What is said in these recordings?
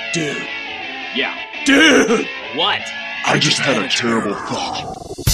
Dude. Yeah. Dude! What? I just had a terrible thought.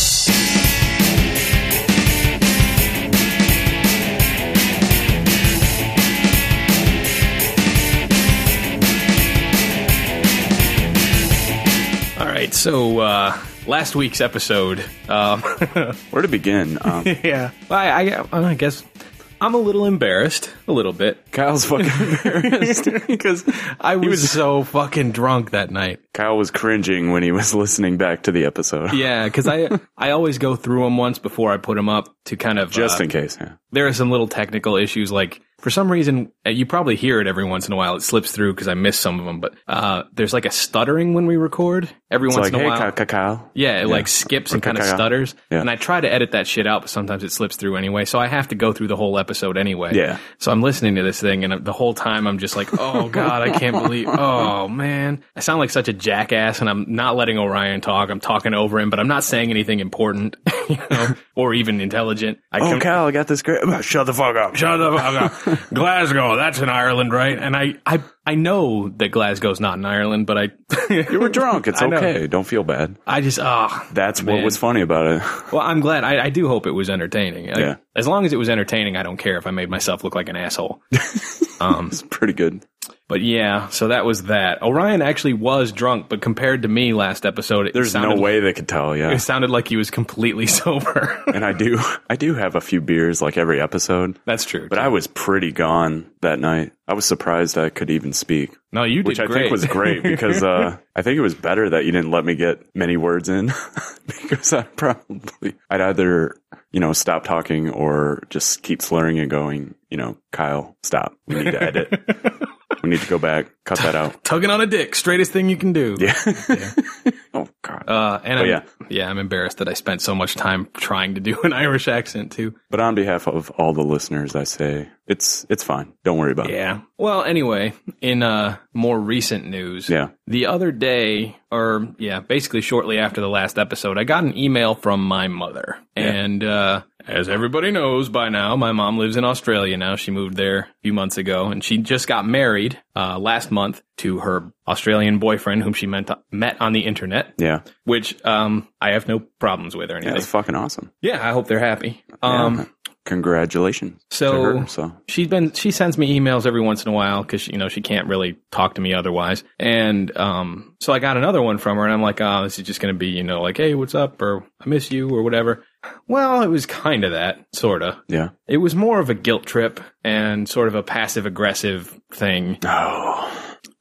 All right, so last week's episode. Where to begin? Yeah, I guess I'm a little embarrassed, a little bit, Kyle's fucking embarrassed. because I was so fucking drunk that night. Kyle was cringing when he was listening back to the episode. Yeah, because I always go through them once before I put them up to kind of Just in case, yeah. There are some little technical issues, like for some reason you probably hear it every once in a while. It slips through because I miss some of them, but there's like a stuttering when we record every It's once like, in a hey, while. Kyle. Yeah, it like skips and kind of stutters. Yeah. And I try to edit that shit out, but sometimes it slips through anyway. So I have to go through the whole episode anyway. Yeah. So I'm listening to this thing, and the whole time I'm just like, oh, God, I can't believe, oh, man. I sound like such a jackass, and I'm not letting Orion talk. I'm talking over him, but I'm not saying anything important, or even intelligent. Kyle, I got this great... Shut the fuck up. Shut the fuck up. Glasgow, that's in Ireland, right? And I know that Glasgow's not in Ireland, but You were drunk. It's I know. okay. Don't feel bad. I just, That's man. what was funny about it. Well, I'm glad. I do hope it was entertaining. Like, Yeah. As long as it was entertaining, I don't care if I made myself look like an asshole. It's pretty good. But yeah, so that was that. Orion actually was drunk, but compared to me last episode, There's no way they could tell, yeah. It sounded like he was completely sober. And I do have a few beers like every episode. That's true. But I was pretty gone that night. I was surprised I could even speak. No, you did Which I great. think was great because I think it was better that you didn't let me get many words in because I'd either, stop talking or just keep slurring and going, Kyle, stop. We need to edit. We need to go back, cut that out. Tugging on a dick, straightest thing you can do. Yeah. Oh, God. I'm embarrassed that I spent so much time trying to do an Irish accent too. But on behalf of all the listeners, I say it's fine. Don't worry about it. Yeah. Well, anyway, in more recent news, the other day, basically shortly after the last episode, I got an email from my mother. Yeah. And as everybody knows by now, my mom lives in Australia now. She moved there a few months ago, and she just got married last month to her Australian boyfriend, whom she met on the internet. Yeah. Which I have no problems with or anything. Yeah, it's fucking awesome. Yeah, I hope they're happy. Congratulations. So to her, she sends me emails every once in a while because she can't really talk to me otherwise. And so I got another one from her, and I'm like, oh, this is just going to be like, hey, what's up, or I miss you, or whatever. Well, it was kind of that, sort of. Yeah. It was more of a guilt trip and sort of a passive aggressive thing. Oh.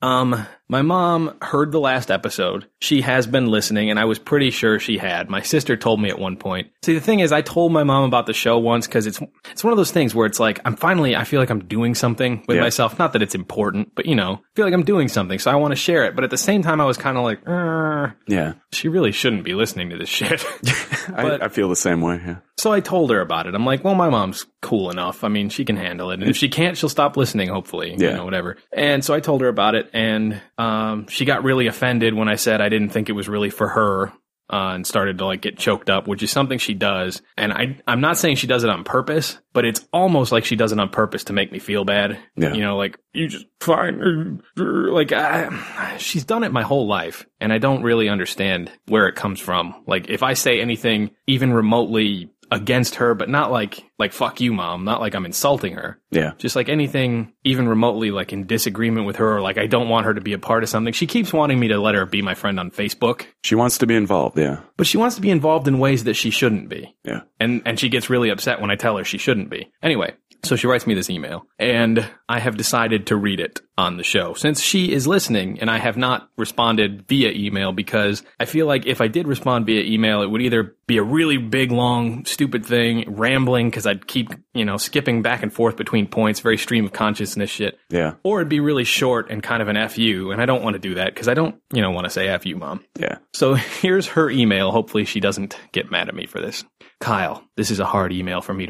My mom heard the last episode. She has been listening, and I was pretty sure she had. My sister told me at one point. See, the thing is, I told my mom about the show once because it's one of those things where it's like, I feel like I'm doing something with myself. Not that it's important, but, I feel like I'm doing something, so I want to share it. But at the same time, I was kind of like, yeah, she really shouldn't be listening to this shit. I feel the same way, yeah. So I told her about it. I'm like, well, my mom's cool enough. I mean, she can handle it. And if she can't, she'll stop listening, hopefully. Whatever. And so I told her about it, and she got really offended when I said I didn't think it was really for her, and started to get choked up, which is something she does. And I'm not saying she does it on purpose, but it's almost like she does it on purpose to make me feel bad. Yeah. You just fine. She's done it my whole life, and I don't really understand where it comes from. Like, if I say anything even remotely against her, but not like fuck you, mom, not like I'm insulting her. Yeah. Just like anything even remotely in disagreement with her, or I don't want her to be a part of something. She keeps wanting me to let her be my friend on Facebook. She wants to be involved, yeah. But she wants to be involved in ways that she shouldn't be. Yeah. And she gets really upset when I tell her she shouldn't be. Anyway, so she writes me this email, and I have decided to read it on the show since she is listening, and I have not responded via email because I feel like if I did respond via email, it would either be a really big, long, stupid thing, rambling, because I'd keep, skipping back and forth between points, very stream of consciousness shit. Yeah. Or it'd be really short and kind of an F you, and I don't want to do that because I don't, want to say F you, mom. Yeah. So here's her email. Hopefully she doesn't get mad at me for this. Kyle, this is a hard email for me to write.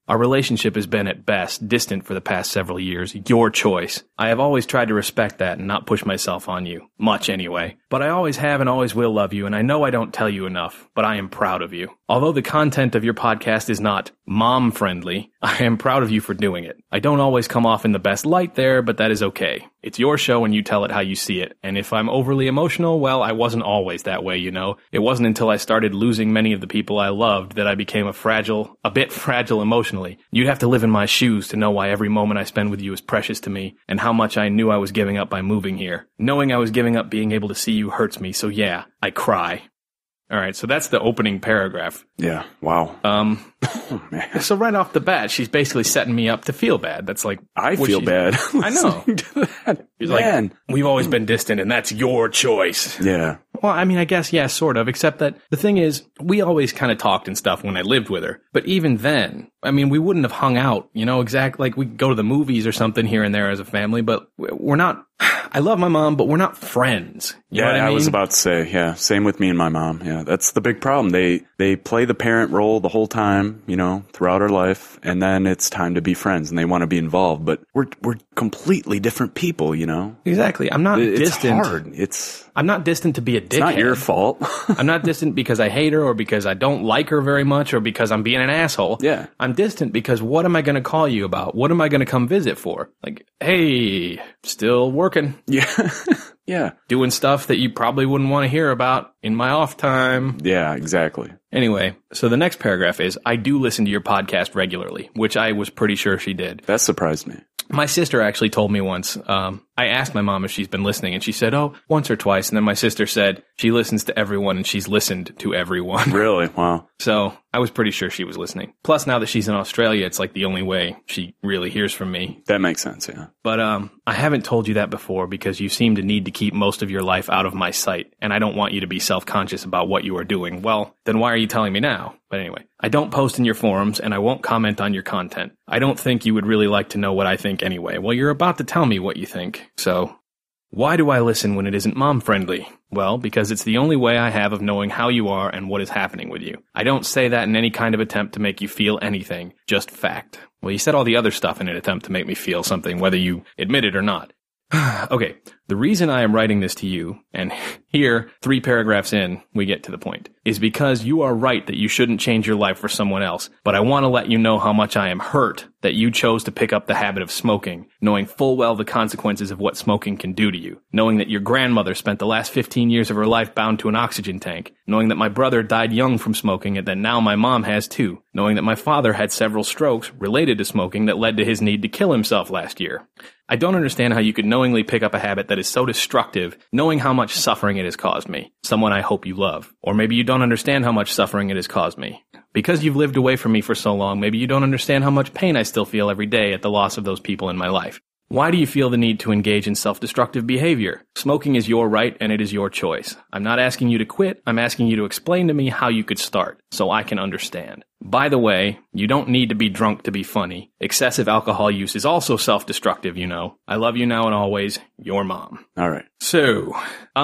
Our relationship has been at best distant for the past several years. Your choice. I have always tried to respect that and not push myself on you. Much anyway. But I always have and always will love you, and I know I don't tell you enough, but I am proud of you. Although the content of your podcast is not mom-friendly, I am proud of you for doing it. I don't always come off in the best light there, but that is okay. It's your show and you tell it how you see it. And if I'm overly emotional, well, I wasn't always that way, you know. It wasn't until I started losing many of the people I loved that I became a bit fragile emotionally. You'd have to live in my shoes to know why every moment I spend with you is precious to me and how much I knew I was giving up by moving here. Knowing I was giving up being able to see you hurts me, so yeah, I cry. All right, so that's the opening paragraph. Yeah, wow. Oh, man. So right off the bat, she's basically setting me up to feel bad. That's like... I feel bad. I know. She's like, we've always been distant, and that's your choice. Yeah. Well, I mean, I guess, yeah, sort of, except that the thing is, we always kind of talked and stuff when I lived with her. But even then, I mean, we wouldn't have hung out, you know, exactly like we go to the movies or something here and there as a family, but we're not... I love my mom, but we're not friends. You know what I mean? I was about to say, yeah, same with me and my mom. Yeah, that's the big problem. They play the parent role the whole time, you know, throughout our life, and then it's time to be friends and they want to be involved, but we're completely different people, you know? Exactly. I'm not distant. It's hard. I'm not distant to be a dickhead. It's not your fault. I'm not distant because I hate her or because I don't like her very much or because I'm being an asshole. Yeah. I'm distant because what am I going to call you about? What am I going to come visit for? Like, hey, still working. Yeah. Yeah. Doing stuff that you probably wouldn't want to hear about in my off time. Yeah, exactly. Anyway, so the next paragraph is, I do listen to your podcast regularly, which I was pretty sure she did. That surprised me. My sister actually told me once, I asked my mom if she's been listening, and she said, oh, once or twice. And then my sister said she listens to everyone, and she's listened to everyone. Really? Wow. So I was pretty sure she was listening. Plus, now that she's in Australia, it's like the only way she really hears from me. That makes sense, yeah. But I haven't told you that before because you seem to need to keep most of your life out of my sight, and I don't want you to be self-conscious about what you are doing. Well, then why are you telling me now? But anyway, I don't post in your forums, and I won't comment on your content. I don't think you would really like to know what I think anyway. Well, you're about to tell me what you think, so... Why do I listen when it isn't mom-friendly? Well, because it's the only way I have of knowing how you are and what is happening with you. I don't say that in any kind of attempt to make you feel anything, just fact. Well, you said all the other stuff in an attempt to make me feel something, whether you admit it or not. Okay, the reason I am writing this to you, and here, 3 paragraphs in, we get to the point, is because you are right that you shouldn't change your life for someone else, but I want to let you know how much I am hurt that you chose to pick up the habit of smoking, knowing full well the consequences of what smoking can do to you, knowing that your grandmother spent the last 15 years of her life bound to an oxygen tank, knowing that my brother died young from smoking and that now my mom has too, knowing that my father had several strokes related to smoking that led to his need to kill himself last year. I don't understand how you could knowingly pick up a habit that is so destructive, knowing how much suffering it has caused me, someone I hope you love. Or maybe you don't understand how much suffering it has caused me. Because you've lived away from me for so long, maybe you don't understand how much pain I still feel every day at the loss of those people in my life. Why do you feel the need to engage in self-destructive behavior? Smoking is your right and it is your choice. I'm not asking you to quit, I'm asking you to explain to me how you could start, so I can understand. By the way, you don't need to be drunk to be funny. Excessive alcohol use is also self-destructive, you know. I love you now and always, your mom. All right. So,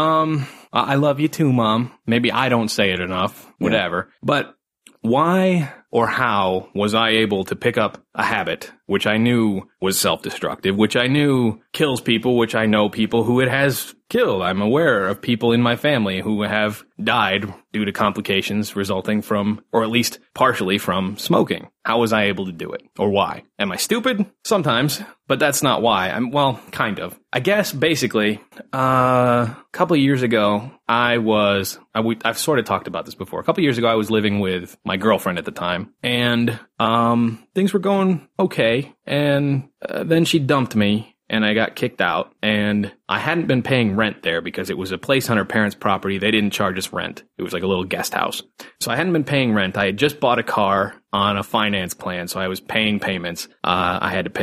I love you too, Mom. Maybe I don't say it enough, whatever. Yeah. But why or how was I able to pick up a habit which I knew was self-destructive, which I knew kills people, which I know people who it has killed? I'm aware of people in my family who have died due to complications resulting from, or at least partially from, smoking. How was I able to do it? Or why? Am I stupid? Sometimes, but that's not why. Well, kind of. I guess, basically, a couple of years ago, I've sort of talked about this before. A couple of years ago, I was living with my girlfriend at the time, and things were going okay, and then she dumped me, and I got kicked out, and I hadn't been paying rent there because it was a place on her parents' property. They didn't charge us rent. It was like a little guest house. So I hadn't been paying rent. I had just bought a car on a finance plan, so I was paying payments. I had to pay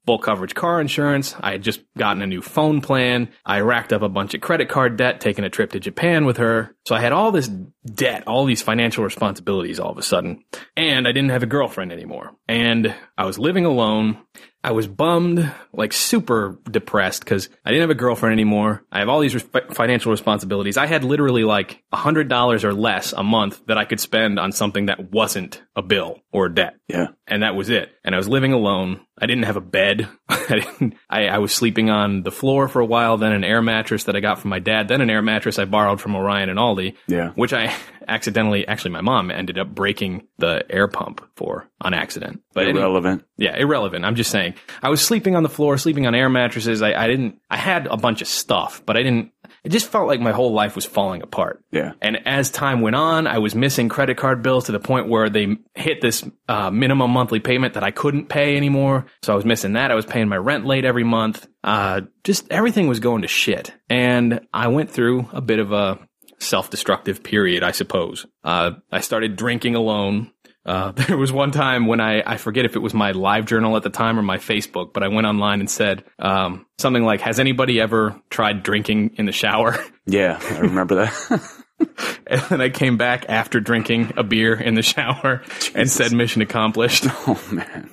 full coverage car insurance. I had just gotten a new phone plan. I racked up a bunch of credit card debt, taking a trip to Japan with her. So I had all this debt, all these financial responsibilities all of a sudden. And I didn't have a girlfriend anymore. And I was living alone. I was bummed, like super depressed because I didn't have a girlfriend anymore. I have all these financial responsibilities. I had literally like $100 or less a month that I could spend on something that wasn't a bill or a debt. Yeah. And that was it. And I was living alone. I didn't have a bed. I was sleeping on the floor for a while, then an air mattress that I got from my dad, then an air mattress I borrowed from Orion and Aldi, which I accidentally, actually my mom ended up breaking the air pump for on accident. But irrelevant. Irrelevant. I'm just saying. I was sleeping on the floor, sleeping on air mattresses. I had a bunch of stuff, but it just felt like my whole life was falling apart. Yeah. And as time went on, I was missing credit card bills to the point where they hit this minimum monthly payment that I couldn't pay anymore. So I was missing that. I was paying my rent late every month. Just everything was going to shit. And I went through a bit of a self-destructive period, I suppose. I started drinking alone. There was one time when I forget if it was my live journal at the time or my Facebook, but I went online and said something like, has anybody ever tried drinking in the shower? Yeah, I remember that. And then I came back after drinking a beer in the shower and said mission accomplished. Oh, man.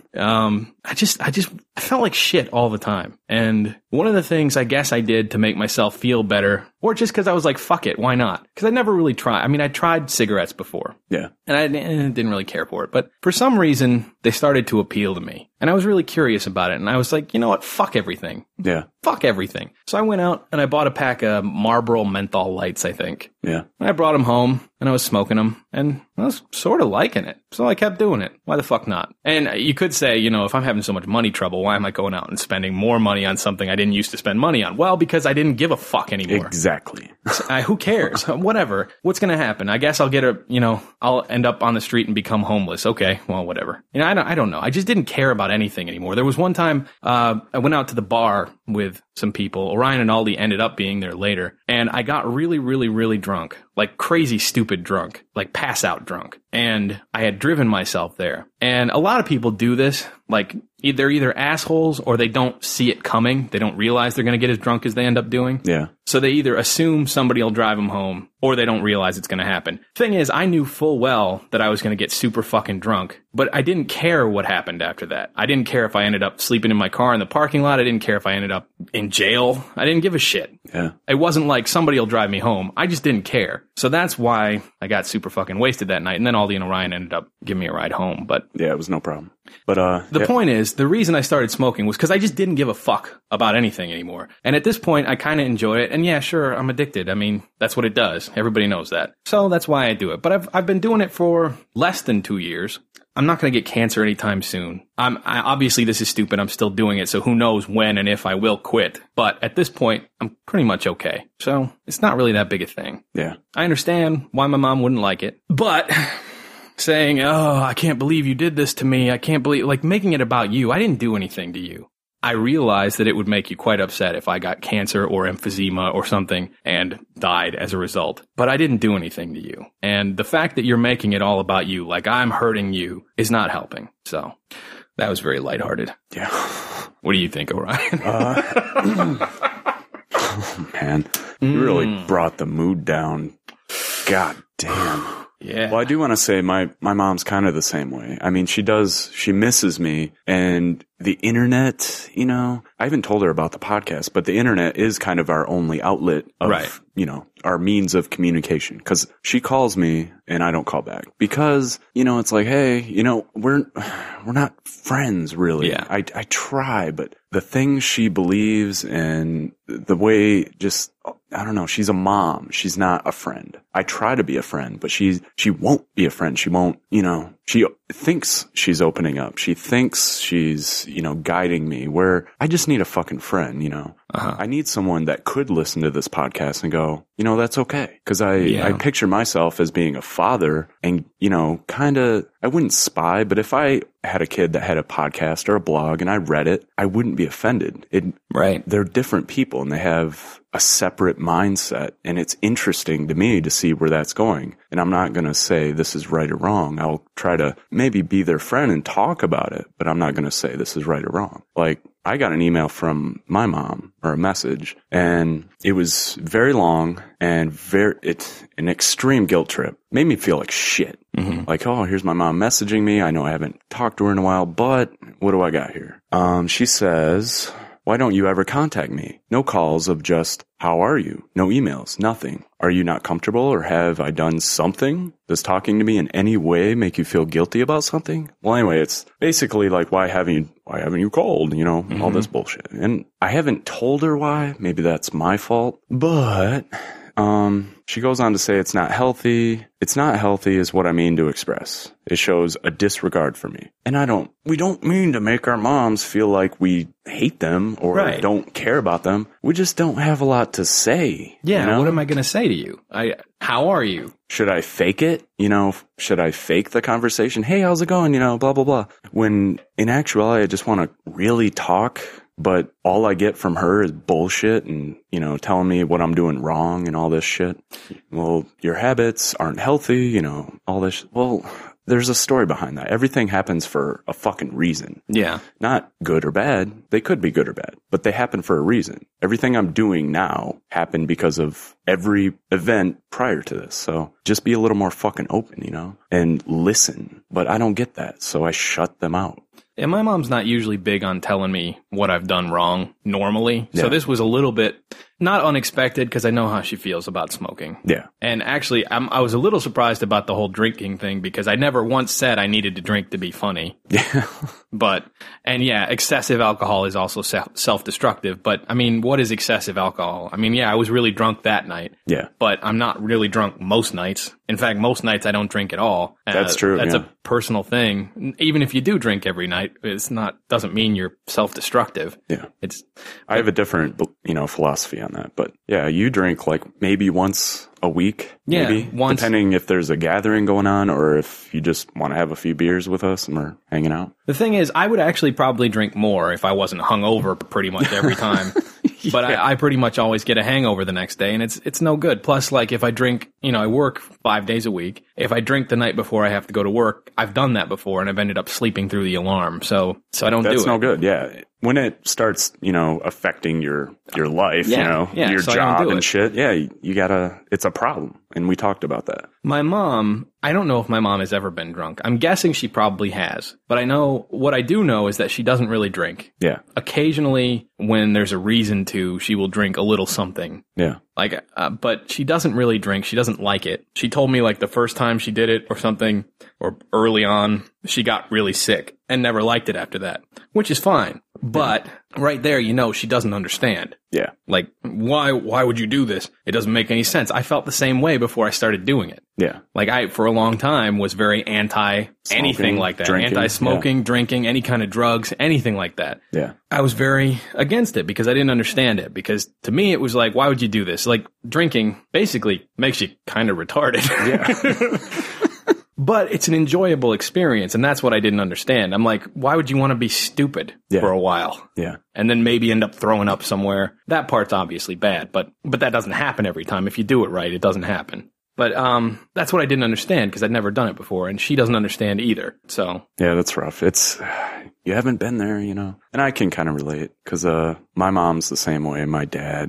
I felt like shit all the time. And one of the things I guess I did to make myself feel better, or just because I was like, fuck it, why not? Because I never really tried. I mean, I tried cigarettes before. Yeah. And I didn't really care for it. But for some reason, they started to appeal to me. And I was really curious about it. And I was like, you know what? Fuck everything. Yeah. Fuck everything. So I went out and I bought a pack of Marlboro menthol lights, I think. Yeah. And I brought them home and I was smoking them and I was sort of liking it. So I kept doing it. Why the fuck not? And you could say, you know, if I'm having so much money trouble, why am I going out and spending more money on something I didn't used to spend money on? Well, because I didn't give a fuck anymore. Exactly. Who cares? Whatever. What's going to happen? I guess I'll I'll end up on the street and become homeless. Okay. Well, whatever. You know, I don't know. I just didn't care about anything anymore. There was one time, I went out to the bar with some people. Orion and Aldi ended up being there later. And I got really, really, really drunk. Like crazy, stupid drunk. Like pass out drunk. And I had driven myself there. And a lot of people do this. Like they're either assholes or they don't see it coming. They don't realize they're going to get as drunk as they end up doing. Yeah. So they either assume somebody will drive them home or they don't realize it's going to happen. Thing is, I knew full well that I was going to get super fucking drunk, but I didn't care what happened after that. I didn't care if I ended up sleeping in my car in the parking lot. I didn't care if I ended up in jail. I didn't give a shit. Yeah. It wasn't like somebody will drive me home. I just didn't care. So that's why I got super fucking wasted that night. And then Aldi and Orion ended up giving me a ride home. But yeah, it was no problem. But the point is, the reason I started smoking was because I just didn't give a fuck about anything anymore. And at this point, I kind of enjoy it. And yeah, sure, I'm addicted. I mean, that's what it does. Everybody knows that. So that's why I do it. But I've been doing it for less than 2 years. I'm not going to get cancer anytime soon. Obviously this is stupid. I'm still doing it. So who knows when and if I will quit. But at this point, I'm pretty much okay. So it's not really that big a thing. Yeah. I understand why my mom wouldn't like it. But saying, oh, I can't believe you did this to me. I can't believe, like making it about you. I didn't do anything to you. I realized that it would make you quite upset if I got cancer or emphysema or something and died as a result. But I didn't do anything to you. And the fact that you're making it all about you, like I'm hurting you, is not helping. So that was very lighthearted. Yeah. What do you think, Orion? Oh, man. You really brought the mood down. God damn. Yeah. Well, I do want to say my mom's kind of the same way. I mean, she misses me, and the internet, you know, I haven't told her about the podcast, but the internet is kind of our only outlet of, right, you know, our means of communication. Cause she calls me and I don't call back because, you know, it's like, hey, you know, we're not friends really. Yeah. I try, but the things she believes and the way just, I don't know, she's a mom. She's not a friend. I try to be a friend, but she won't be a friend. She won't, you know, she thinks she's opening up. She thinks she's, you know, guiding me where I just need a fucking friend, you know. I need someone that could listen to this podcast and go, you know, that's okay. Cause I picture myself as being a father and, you know, kind of, I wouldn't spy, but if I had a kid that had a podcast or a blog and I read it, I wouldn't be offended. Right. They're different people and they have a separate mindset. And it's interesting to me to see where that's going. And I'm not going to say this is right or wrong. I'll try to maybe be their friend and talk about it, but I'm not going to say this is right or wrong. Like, I got an email from my mom, or a message, and it was very long and it's an extreme guilt trip. Made me feel like shit. Mm-hmm. Like, oh, here's my mom messaging me. I know I haven't talked to her in a while, but what do I got here? She says, why don't you ever contact me? No calls of just, how are you? No emails, nothing. Are you not comfortable, or have I done something? Does talking to me in any way make you feel guilty about something? Well, anyway, it's basically like, why haven't you called? You know, all this bullshit. And I haven't told her why. Maybe that's my fault. But she goes on to say it's not healthy. It's not healthy is what I mean to express. It shows a disregard for me. And we don't mean to make our moms feel like we hate them or don't care about them. We just don't have a lot to say. Yeah, you know? What am I going to say to you? How are you? Should I fake it? You know, should I fake the conversation? Hey, how's it going? You know, blah, blah, blah. When in actuality, I just want to really talk. But all I get from her is bullshit and, you know, telling me what I'm doing wrong and all this shit. Well, your habits aren't healthy, you know, all this. Well, there's a story behind that. Everything happens for a fucking reason. Yeah. Not good or bad. They could be good or bad, but they happen for a reason. Everything I'm doing now happened because of every event prior to this. So just be a little more fucking open, you know, and listen. But I don't get that. So I shut them out. And my mom's not usually big on telling me what I've done wrong normally. Yeah. So this was a little bit not unexpected because I know how she feels about smoking. Yeah. And actually, I was a little surprised about the whole drinking thing because I never once said I needed to drink to be funny. Yeah. Excessive alcohol is also self-destructive. But, I mean, what is excessive alcohol? I mean, yeah, I was really drunk that night. Yeah. But I'm not really drunk most nights. In fact, most nights I don't drink at all. That's true. That's a personal thing. Even if you do drink every night, doesn't mean you're self-destructive. Yeah. I have a different, philosophy on that. But yeah, you drink like maybe once a week, maybe, once, depending if there's a gathering going on or if you just want to have a few beers with us and we're hanging out. The thing is, I would actually probably drink more if I wasn't hungover pretty much every time. But I pretty much always get a hangover the next day, and it's no good. Plus, like, if I drink, I work 5 days a week. If I drink the night before I have to go to work, I've done that before, and I've ended up sleeping through the alarm. So I don't do it. That's no good, yeah. When it starts, affecting your life, your job and shit, it's a problem. And we talked about that. My mom, I don't know if my mom has ever been drunk. I'm guessing she probably has. But what I do know is that she doesn't really drink. Yeah. Occasionally, when there's a reason to, she will drink a little something. Yeah. But she doesn't really drink. She doesn't like it. She told me like the first time she did it or something, or early on, she got really sick and never liked it after that, which is fine. But right there, she doesn't understand. Yeah. Like, why would you do this? It doesn't make any sense. I felt the same way before I started doing it. Yeah. Like I, for a long time, was very anti-anything like that. Drinking, anti-smoking, drinking, any kind of drugs, anything like that. Yeah. I was very against it because I didn't understand it. Because to me, it was like, why would you do this? Like, drinking basically makes you kind of retarded. Yeah. But it's an enjoyable experience, and that's what I didn't understand. I'm like, why would you want to be stupid for a while? Yeah. And then maybe end up throwing up somewhere? That part's obviously bad, but that doesn't happen every time. If you do it right, it doesn't happen. But that's what I didn't understand because I'd never done it before, and she doesn't understand either. So yeah, that's rough. You haven't been there, and I can kind of relate because my mom's the same way. My dad,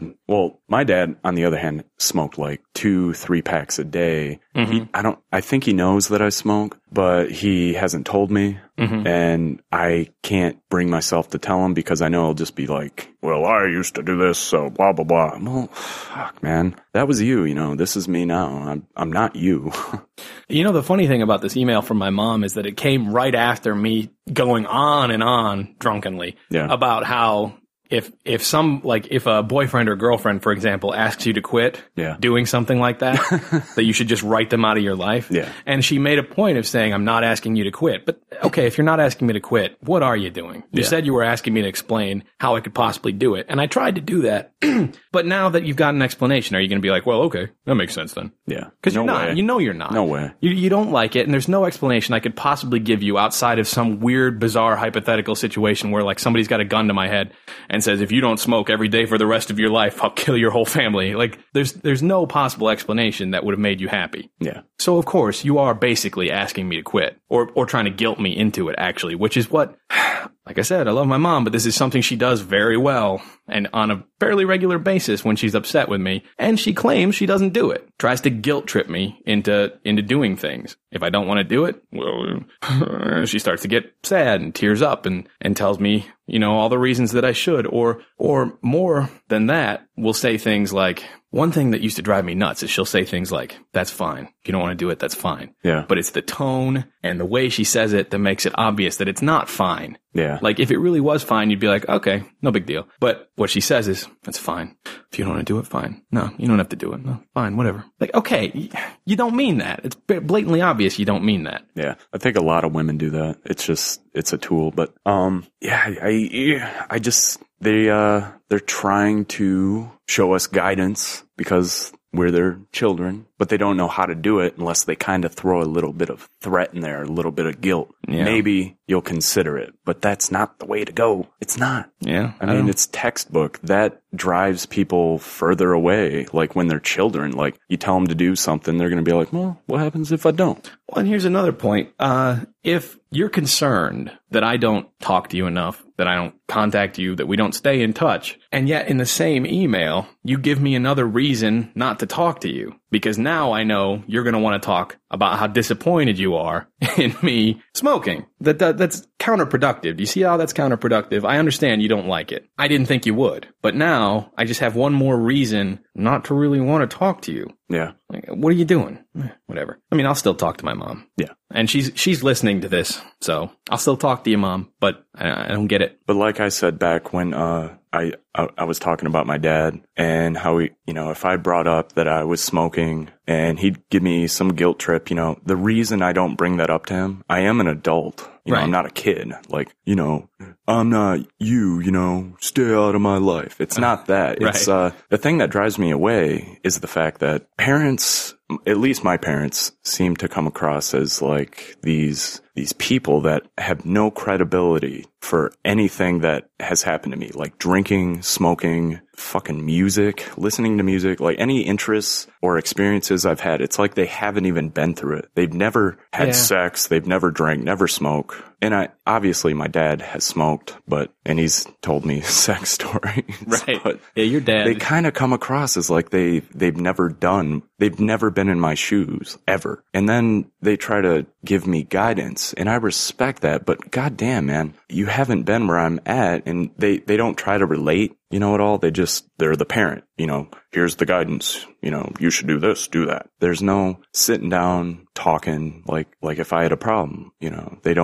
on the other hand, smoked like 2-3 packs a day. Mm-hmm. I think he knows that I smoke, but he hasn't told me. Mm-hmm. And I can't bring myself to tell him because I know he'll just be like, well, I used to do this, so blah, blah, blah. Well, fuck, man. That was you, This is me now. I'm not you. The funny thing about this email from my mom is that it came right after me going on and on drunkenly about how if a boyfriend or girlfriend, for example, asks you to quit doing something like that, that you should just write them out of your life. Yeah. And she made a point of saying, I'm not asking you to quit. But okay, if you're not asking me to quit, what are you doing? You said you were asking me to explain how I could possibly do it. And I tried to do that. But now that you've got an explanation, are you going to be like, well, okay, that makes sense then? Yeah. Because you're not. You're not. No way. You don't like it, and there's no explanation I could possibly give you outside of some weird, bizarre, hypothetical situation where like somebody's got a gun to my head and says, if you don't smoke every day for the rest of your life, I'll kill your whole family. Like, there's no possible explanation that would have made you happy. Yeah. So, of course, you are basically asking me to quit or trying to guilt me into it, actually, which is what like I said, I love my mom, but this is something she does very well and on a fairly regular basis when she's upset with me. And she claims she doesn't do it. Tries to guilt trip me into doing things. If I don't want to do it, well, she starts to get sad and tears up and tells me, all the reasons that I should, or more than that, will say things like, one thing that used to drive me nuts is she'll say things like, that's fine. If you don't want to do it, that's fine. Yeah. But it's the tone and the way she says it that makes it obvious that it's not fine. Yeah. Like, if it really was fine, you'd be like, okay, no big deal. But what she says is, that's fine. If you don't want to do it, fine. No, you don't have to do it. No, fine, whatever. Like, okay, you don't mean that. It's blatantly obvious you don't mean that. Yeah. I think a lot of women do that. It's a tool. But, they're trying to show us guidance because we're their children, but they don't know how to do it unless they kind of throw a little bit of threat in there, a little bit of guilt. Yeah. Maybe you'll consider it, but that's not the way to go. It's not. Yeah. I mean, it's textbook. That drives people further away. Like when they're children, like you tell them to do something, they're going to be like, well, what happens if I don't? Well, and here's another point. If you're concerned that I don't talk to you enough, that I don't contact you, that we don't stay in touch, and yet in the same email, you give me another reason not to talk to you, because now I know you're going to want to talk about how disappointed you are in me smoking. That's counterproductive. Do you see how that's counterproductive? I understand you don't like it. I didn't think you would. But now I just have one more reason not to really want to talk to you. Yeah. Like, what are you doing? Whatever. I mean, I'll still talk to my mom. Yeah. And she's listening to this, so I'll still talk to you, Mom, but I don't get it. But like I said back when I was talking about my dad and how if I brought up that I was smoking and he'd give me some guilt trip, the reason I don't bring that up to him, I am an adult. Right. I'm not a kid. Like, I'm not you, stay out of my life. It's not that. Right. It's, the thing that drives me away is the fact that parents, at least my parents, seem to come across as like these people that have no credibility for anything that has happened to me, like drinking, smoking, fucking music, listening to music, like any interests or experiences I've had. It's like they haven't even been through it. They've never had sex. They've never drank, never smoked. And obviously my dad has smoked, and he's told me sex stories. Right. But yeah, your dad. They kind of come across as like they've never been in my shoes ever. And then they try to give me guidance, and I respect that, but goddamn, man, you haven't been where I'm at, and they don't try to relate, at all. They're the parent, here's the guidance, you should do this, do that. There's no sitting down, talking, like if I had a problem, they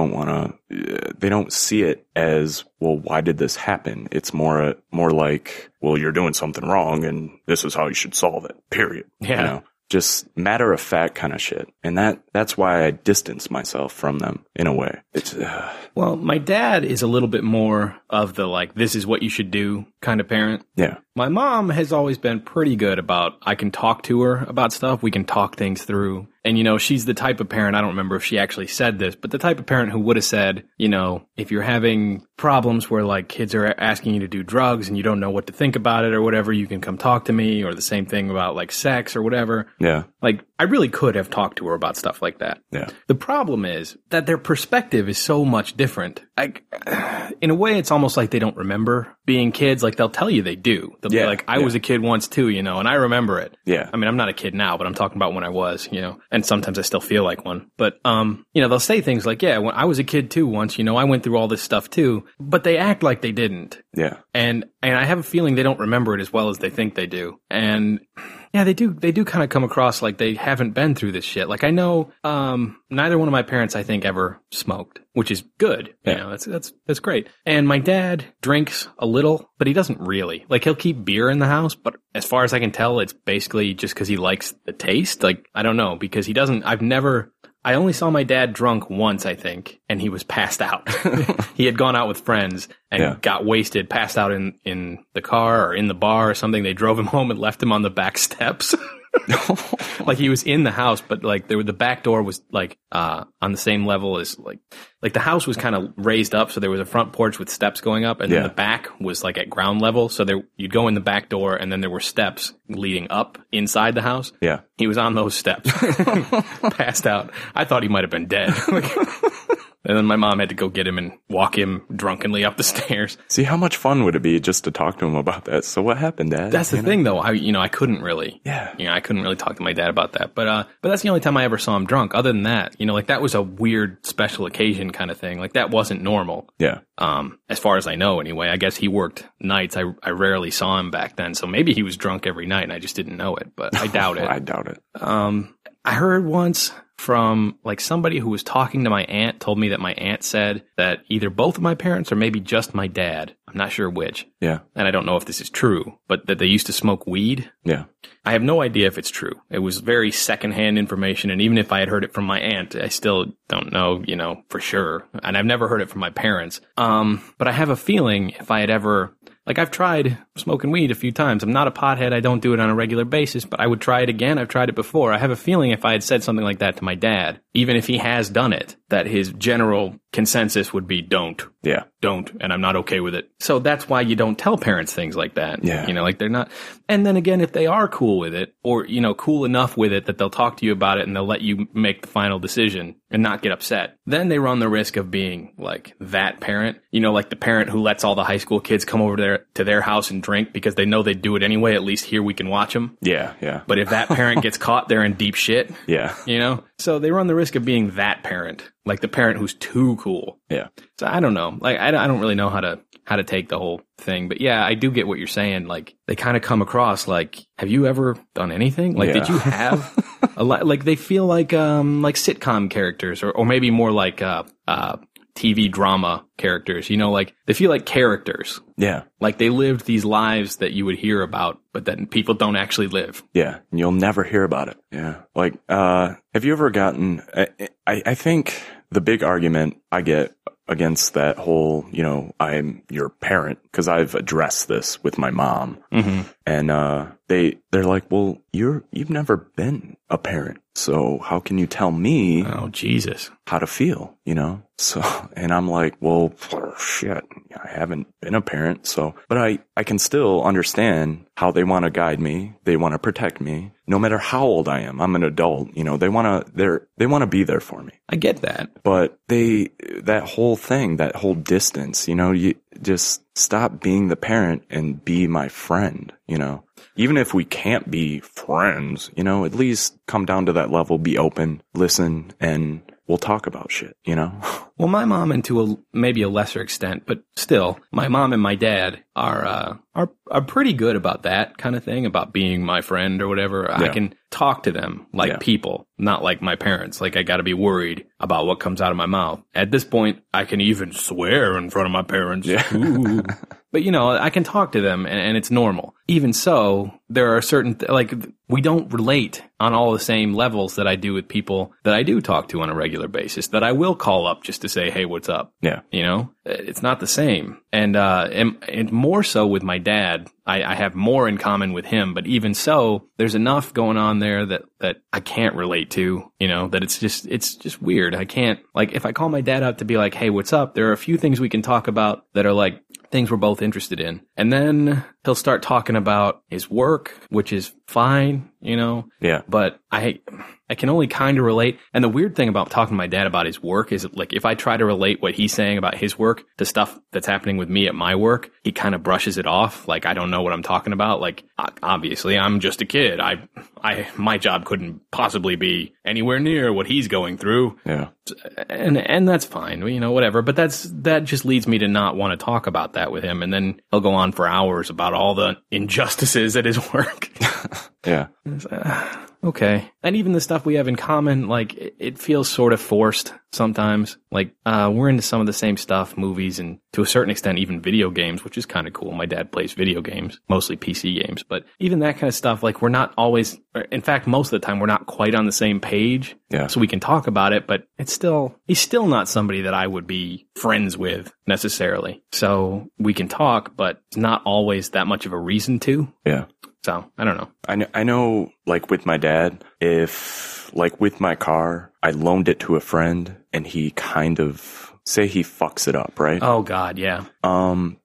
don't see it as, well, why did this happen? It's more like, well, you're doing something wrong and this is how you should solve it, period. Yeah. Just matter of fact kind of shit. And that's why I distance myself from them in a way. It's Well, my dad is a little bit more of the like, this is what you should do kind of parent. Yeah. My mom has always been pretty good about, I can talk to her about stuff. We can talk things through. And, she's the type of parent, I don't remember if she actually said this, but the type of parent who would have said, if you're having problems where like kids are asking you to do drugs and you don't know what to think about it or whatever, you can come talk to me, or the same thing about like sex or whatever. Yeah. Like, I really could have talked to her about stuff like that. Yeah. The problem is that their perspective is so much different. Like, in a way, it's almost like they don't remember being kids. Like, they'll tell you they do. They'll be like, I was a kid once too, and I remember it. Yeah. I mean, I'm not a kid now, but I'm talking about when I was, and sometimes I still feel like one. But, they'll say things like, yeah, when I was a kid too once, I went through all this stuff too, but they act like they didn't. Yeah. And I have a feeling they don't remember it as well as they think they do. And yeah, they do kind of come across like they haven't been through this shit. Like, I know, neither one of my parents, I think, ever smoked, which is good. Yeah. That's great. And my dad drinks a little, but he doesn't really. Like, he'll keep beer in the house, but as far as I can tell, it's basically just because he likes the taste. Like, I don't know, because he doesn't, I only saw my dad drunk once, I think, and he was passed out. He had gone out with friends and got wasted, passed out in the car or in the bar or something. They drove him home and left him on the back steps. Like, he was in the house, but like the back door was like on the same level as like the house was kind of raised up, so there was a front porch with steps going up, and then the back was like at ground level, so you'd go in the back door, and then there were steps leading up inside the house. Yeah. He was on those steps, passed out. I thought he might have been dead. And then my mom had to go get him and walk him drunkenly up the stairs. See, how much fun would it be just to talk to him about that? So what happened, Dad? That's the thing, though. I couldn't really. Yeah. I couldn't really talk to my dad about that. But that's the only time I ever saw him drunk. Other than that, like that was a weird special occasion kind of thing. Like that wasn't normal. Yeah. As far as I know, anyway. I guess he worked nights. I rarely saw him back then. So maybe he was drunk every night and I just didn't know it. But I doubt it. I doubt it. I heard once from like somebody who was talking to my aunt told me that my aunt said that either both of my parents or maybe just my dad, I'm not sure which. Yeah. And I don't know if this is true, but that they used to smoke weed. Yeah. I have no idea if it's true. It was very secondhand information. And even if I had heard it from my aunt, I still don't know, for sure. And I've never heard it from my parents. But I have a feeling if I had ever, like I've tried smoking weed a few times. I'm not a pothead. I don't do it on a regular basis, but I would try it again. I've tried it before. I have a feeling if I had said something like that to my dad, even if he has done it, that his general consensus would be don't. Yeah. Don't. And I'm not okay with it. So that's why you don't tell parents things like that. Yeah. Like they're not. And then again, if they are cool with it or, cool enough with it that they'll talk to you about it and they'll let you make the final decision and not get upset, then they run the risk of being like that parent, like the parent who lets all the high school kids come over to their house and drink because they know they'd do it anyway. At least here we can watch them. Yeah. Yeah. But if that parent gets caught, they're in deep shit. Yeah. So they run the risk of being that parent, like the parent who's too cool. Yeah. So I don't know. Like I don't really know how to take the whole thing. But yeah, I do get what you're saying. Like they kind of come across like, have you ever done anything? Like, did you have a lot? Like they feel like sitcom characters or maybe more like TV drama characters, like they feel like characters. Yeah. Like they lived these lives that you would hear about, but that people don't actually live. Yeah. And you'll never hear about it. Yeah. Like, have you ever gotten, I think the big argument I get against that whole, I'm your parent, because I've addressed this with my mom. Mm-hmm. And they're like, well, you've never been a parent, so how can you tell me how to feel, So, and I'm like, well, shit, I haven't been a parent, so, but I can still understand how they want to guide me. They want to protect me. No matter how old I am, I'm an adult, they want to be there for me. I get that. But that whole thing, that whole distance, you just stop being the parent and be my friend, Even if we can't be friends, at least come down to that level, be open, listen, and we'll talk about shit, Well, my mom, and to maybe a lesser extent, but still, my mom and my dad are pretty good about that kind of thing, about being my friend or whatever. Yeah. I can talk to them like people, not like my parents. Like I got to be worried about what comes out of my mouth. At this point, I can even swear in front of my parents. Yeah. But, I can talk to them and it's normal. Even so, there are certain, we don't relate on all the same levels that I do with people that I do talk to on a regular basis, that I will call up just to say, hey, what's up? Yeah. It's not the same. And more so with my dad, I have more in common with him, but even so, there's enough going on there that I can't relate to, that it's just weird. I can't, if I call my dad up to be like, hey, what's up? There are a few things we can talk about that are like things we're both interested in. And then he'll start talking about his work, which is fine, Yeah. But I can only kind of relate. And the weird thing about talking to my dad about his work is like if I try to relate what he's saying about his work to stuff that's happening with me at my work, he kind of brushes it off. Like I don't know what I'm talking about. Like obviously I'm just a kid. My job couldn't possibly be anywhere near what he's going through. Yeah. And that's fine, whatever. But that just leads me to not want to talk about that with him. And then he'll go on for hours about all the injustices at his work. Yeah. Okay. And even the stuff we have in common, like, it feels sort of forced sometimes. Like, we're into some of the same stuff, movies, and to a certain extent, even video games, which is kind of cool. My dad plays video games, mostly PC games. But even that kind of stuff, like, we're not always, in fact, most of the time, we're not quite on the same page. Yeah. So we can talk about it, but he's still not somebody that I would be friends with necessarily. So we can talk, but it's not always that much of a reason to. Yeah. So, I don't know. I know, like, with my dad, if, like, with my car, I loaned it to a friend, and he kind of, say he fucks it up, right? Oh, God, yeah.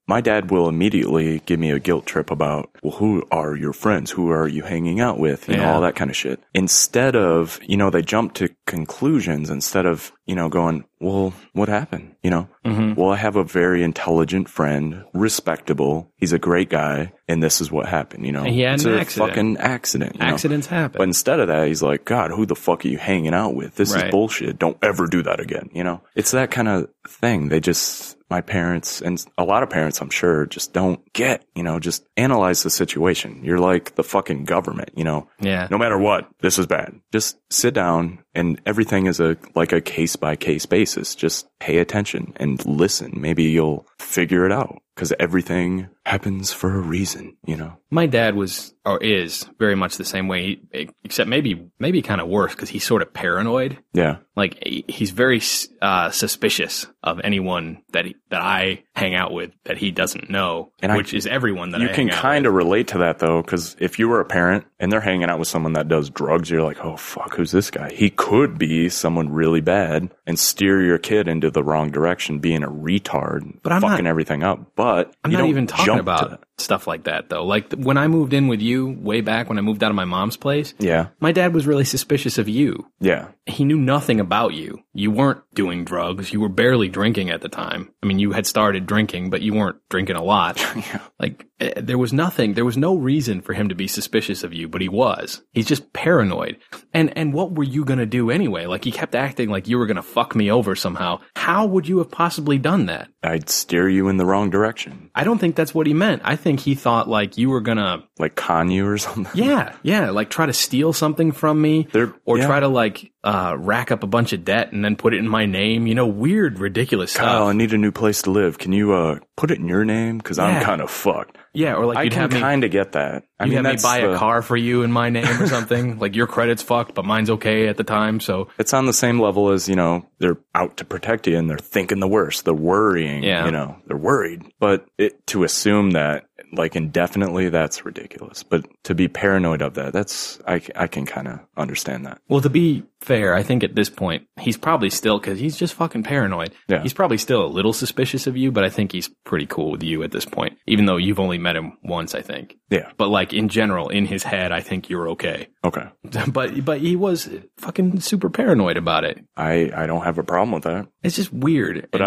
my dad will immediately give me a guilt trip about, well, who are your friends? Who are you hanging out with? You know, all that kind of shit. Instead of, you know, they jump to conclusions instead of, you know, going, well, what happened? You know, well, I have a very intelligent friend, respectable. He's a great guy. And this is what happened, you know. He had it's an a accident. fucking accident. Accidents happen. But instead of that, he's like, God, who the fuck are you hanging out with? This is bullshit. Don't ever do that again. You know, it's that kind of thing. They just, my parents and a lot of parents, I'm sure, just don't get, you know, just analyze the situation. You're like the fucking government, you know. Yeah. No matter what, this is bad. Just sit down and everything is like a case by case basis. Just pay attention and listen. Maybe you'll figure it out. Because everything happens for a reason, you know? My dad was, or is, very much the same way, except maybe kind of worse, because he's sort of paranoid. Yeah. Like, he's very suspicious of anyone that I hang out with that he doesn't know, and which is everyone that I hang out with. You can kind of relate to that, though, because if you were a parent and they're hanging out with someone that does drugs, you're like, oh, fuck, who's this guy? He could be someone really bad and steer your kid into the wrong direction, being a retard, but fucking everything up. But I'm not even talking about stuff like that, though. Like, when I moved in with you way back when I moved out of my mom's place, my dad was really suspicious of you. Yeah. He knew nothing about you. You weren't doing drugs. You were barely drinking at the time. I mean, you had started drinking, but you weren't drinking a lot. Like, there was nothing. There was no reason for him to be suspicious of you, but he was. He's just paranoid. And what were you going to do anyway? Like, he kept acting like you were going to fuck me over somehow. How would you have possibly done that? I'd steer you in the wrong direction. I don't think that's what he meant. I think he thought like you were going to... Like con you or something? Yeah. Like try to steal something from me try to like rack up a bunch of debt and then put it in my name. You know, weird, ridiculous stuff. Kyle, I need a new place to live. Can you put it in your name? Because I'm kind of fucked. Yeah, or like I can kind of get that. I mean, have me buy a car for you in my name or something. Like your credit's fucked, but mine's okay at the time. So it's on the same level as, you know, they're out to protect you and they're thinking the worst. They're worrying. You know, they're worried. But to assume that like indefinitely, that's ridiculous. But to be paranoid of that, that's I can kind of understand that. Well, to be fair, I think at this point he's probably still, because he's just fucking paranoid. Yeah. He's probably still a little suspicious of you, but I think he's pretty cool with you at this point, even though you've only met him once, I think. Yeah. But like in general, in his head, I think you're okay. Okay. But he was fucking super paranoid about it. I don't have a problem with that. It's just weird. But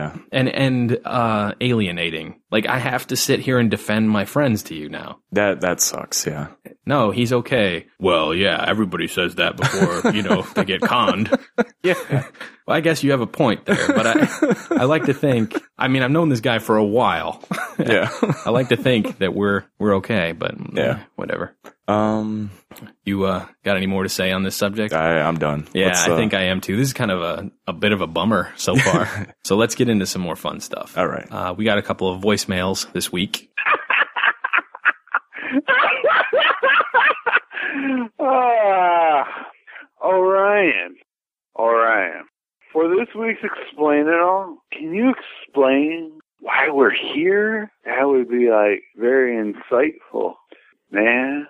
and alienating. Like I have to sit here and defend my friends to you now. That sucks, yeah. No, he's okay. Well, yeah, everybody says that before, you know, they get conned. Yeah. Well, I guess you have a point there, but I like to think, I mean, I've known this guy for a while. Yeah. I like to think that we're okay, but whatever. You got any more to say on this subject? I'm done. Yeah, I think I am too. This is kind of a bit of a bummer so far. So let's get into some more fun stuff. All right. We got a couple of voicemails this week. Orion. For this week's Explain It All, can you explain why we're here? That would be, like, very insightful, man.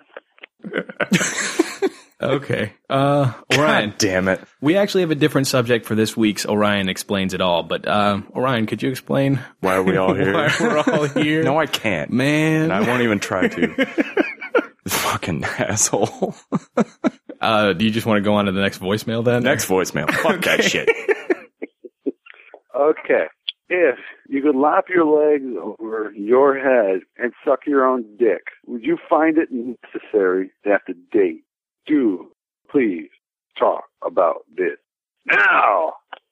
Okay. Orion. God damn it. We actually have a different subject for this week's Orion Explains It All, but Orion, could you explain why are we all here? Why we're all here? No, I can't. Man. And I won't even try to. Fucking asshole. Do you just want to go on to the next voicemail then? Next voicemail. Fuck that shit. Okay. If you could lap your legs over your head and suck your own dick, would you find it necessary to have to date? Do please talk about this now.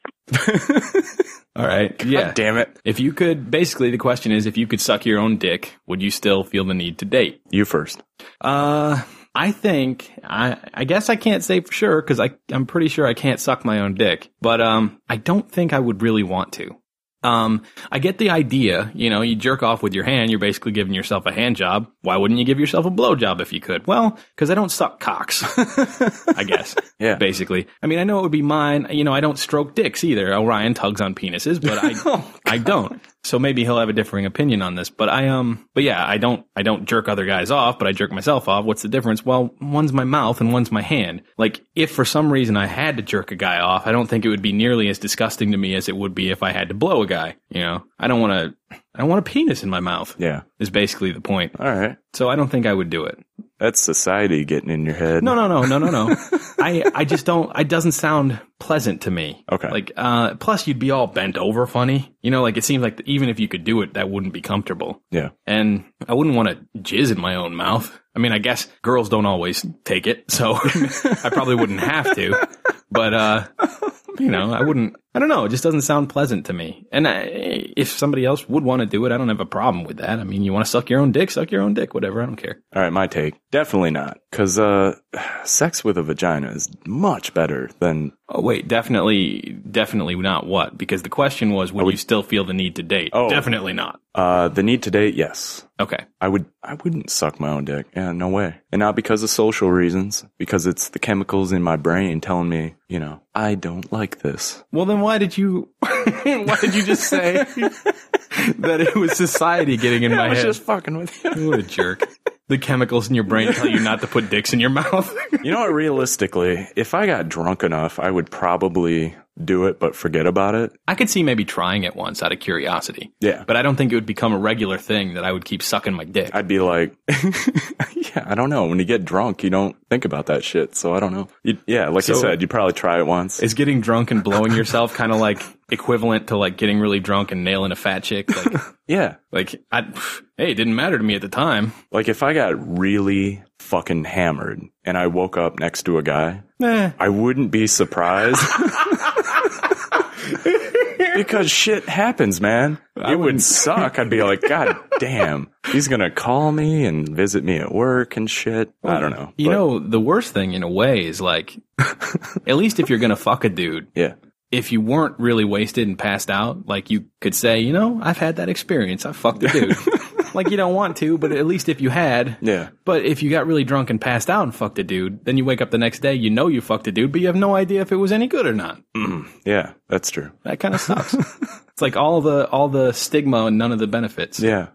All right. God yeah. Damn it. If you could, basically the question is, if you could suck your own dick, would you still feel the need to date? You first. I think, I guess I can't say for sure because I'm pretty sure I can't suck my own dick, but I don't think I would really want to. I get the idea, you know, you jerk off with your hand, you're basically giving yourself a hand job. Why wouldn't you give yourself a blow job if you could? Well, because I don't suck cocks, I guess. Yeah. Basically. I mean, I know it would be mine. You know, I don't stroke dicks either. Orion tugs on penises, but I don't. So maybe he'll have a differing opinion on this, but yeah, I don't jerk other guys off, but I jerk myself off. What's the difference? Well, one's my mouth and one's my hand. Like, if for some reason I had to jerk a guy off, I don't think it would be nearly as disgusting to me as it would be if I had to blow a guy. You know, I don't want a penis in my mouth. Yeah. Is basically the point. All right. So I don't think I would do it. That's society getting in your head. No. I just don't, it doesn't sound pleasant to me. Okay. Like, plus you'd be all bent over funny. You know, like it seems like even if you could do it, that wouldn't be comfortable. Yeah. And I wouldn't want to jizz in my own mouth. I mean, I guess girls don't always take it, so I probably wouldn't have to. But, you know, I don't know. It just doesn't sound pleasant to me. And if somebody else would want to do it, I don't have a problem with that. I mean, you want to suck your own dick, whatever. I don't care. All right, my take. Definitely not. Because sex with a vagina is much better than... Oh, wait, definitely not what? Because the question was, would you still feel the need to date? Oh. Definitely not. The need to date, yes. Okay. I wouldn't suck my own dick. Yeah, no way. And not because of social reasons, because it's the chemicals in my brain telling me, you know, I don't like this. Well, then why did you just say that it was society getting in my head? I was just fucking with you. What a jerk. The chemicals in your brain tell you not to put dicks in your mouth. You know what, realistically, if I got drunk enough, I would probably do it, but forget about it. I could see maybe trying it once out of curiosity. Yeah. But I don't think it would become a regular thing that I would keep sucking my dick. I'd be like, yeah, I don't know. When you get drunk, you don't think about that shit. So I don't know. You said, you'd probably try it once. Is getting drunk and blowing yourself kind of like equivalent to like getting really drunk and nailing a fat chick? Like, yeah. Like, hey, it didn't matter to me at the time. Like if I got really fucking hammered and I woke up next to a guy, I wouldn't be surprised. Because shit happens, man. It would suck. I'd be like, God damn, he's going to call me and visit me at work and shit. I don't know. You know, the worst thing in a way is like, at least if you're going to fuck a dude. Yeah. If you weren't really wasted and passed out, like you could say, you know, I've had that experience. I fucked a dude. Like you don't want to, but at least if you had. Yeah. But if you got really drunk and passed out and fucked a dude, then you wake up the next day, you know you fucked a dude, but you have no idea if it was any good or not. Yeah, that's true. That kind of sucks. It's like all the stigma and none of the benefits. Yeah.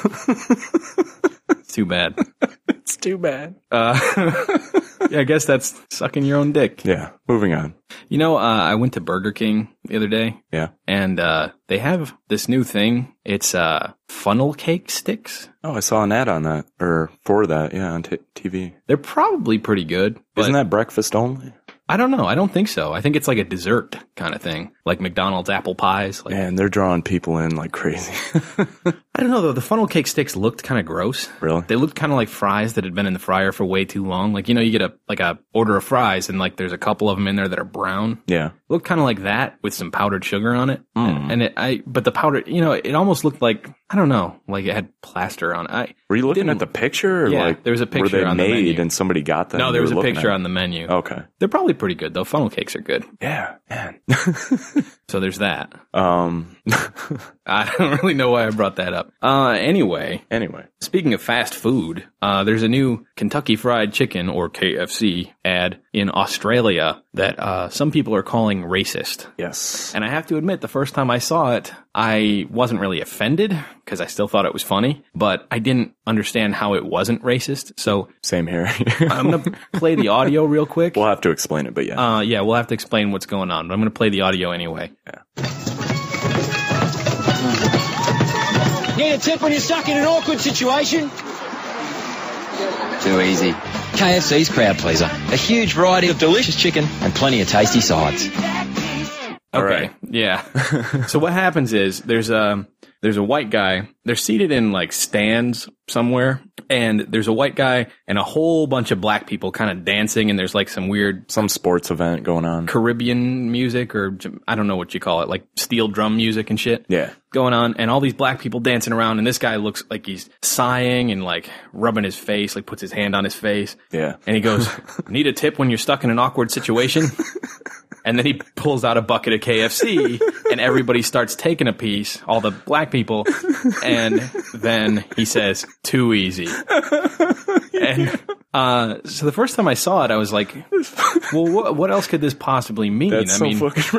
It's too bad. It's too bad. Yeah, I guess that's sucking your own dick. Yeah. Moving on. You know, I went to Burger King the other day. Yeah. And they have this new thing. It's funnel cake sticks. Oh, I saw an ad on that, or for that, yeah, on TV. They're probably pretty good. Isn't that breakfast only? I don't know. I don't think so. I think it's like a dessert kind of thing, like McDonald's apple pies. Like, man, they're drawing people in like crazy. I don't know, though. The funnel cake sticks looked kind of gross. Really? They looked kind of like fries that had been in the fryer for way too long. Like, you know, you get a order of fries and like there's a couple of them in there that are brown. Yeah. It looked kind of like that with some powdered sugar on it. But the powder, you know, it almost looked like, I don't know, like it had plaster on it. Were you looking at the picture? Or yeah, like, there was a picture were they on the made menu. And somebody got them? No, there was a picture on the menu. Okay. They're probably pretty good, though. Funnel cakes are good. Yeah, man. So there's that. I don't really know why I brought that up. Anyway, speaking of fast food, there's a new Kentucky Fried Chicken, or KFC, ad in Australia that some people are calling racist. Yes. And I have to admit, the first time I saw it, I wasn't really offended because I still thought it was funny, but I didn't understand how it wasn't racist. So same here. I'm going to play the audio real quick. We'll have to explain it, but yeah. Yeah, we'll have to explain what's going on, but I'm going to play the audio anyway. Yeah. Need a tip when you're stuck in an awkward situation? Too easy. KFC's crowd pleaser. A huge variety of delicious chicken and plenty of tasty sides. Okay, right. Yeah. So what happens is there's a white guy. They're seated in like stands somewhere, and there's a white guy and a whole bunch of black people kind of dancing, and there's like some sports event going on. Caribbean music, or I don't know what you call it, like steel drum music and shit. Yeah. Going on, and all these black people dancing around, and this guy looks like he's sighing and like rubbing his face, like puts his hand on his face. Yeah. And he goes, "Need a tip when you're stuck in an awkward situation?" And then he pulls out a bucket of KFC, and everybody starts taking a piece, all the black people, and then he says, "Too easy." And So the first time I saw it, I was like, well, what else could this possibly mean? That's fucking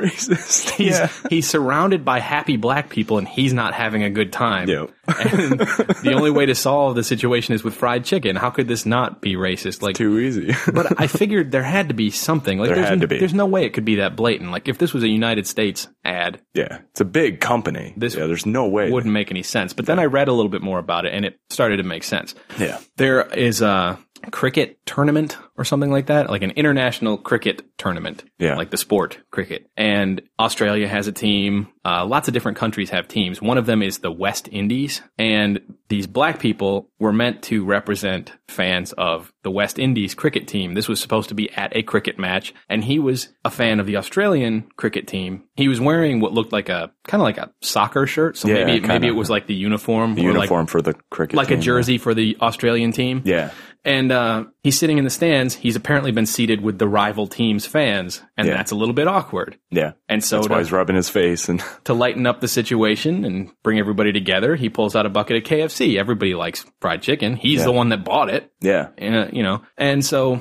racist. He's surrounded by happy black people and he's not having a good time. Yep. And the only way to solve the situation is with fried chicken. How could this not be racist? Like, too easy. But I figured there had to be something. Like, there had to be. There's no way it could be that blatant. Like, if this was a United States ad. Yeah. It's a big company. There's no way. Wouldn't make any sense. But then I read a little bit more about it and it started to make sense. Yeah. There is a cricket tournament or something like that, like an international cricket tournament, like the sport cricket. And Australia has a team. Lots of different countries have teams. One of them is the West Indies. And these black people were meant to represent fans of the West Indies cricket team. This was supposed to be at a cricket match. And he was a fan of the Australian cricket team. He was wearing what looked like kind of like a soccer shirt. So maybe it was like the uniform. The uniform for the cricket like team. Like a jersey for the Australian team. Yeah. And he's sitting in the stands. He's apparently been seated with the rival team's fans, and that's a little bit awkward. Yeah. And so that's why he's rubbing his face. And to lighten up the situation and bring everybody together, he pulls out a bucket of KFC. Everybody likes fried chicken. He's the one that bought it. Yeah. And so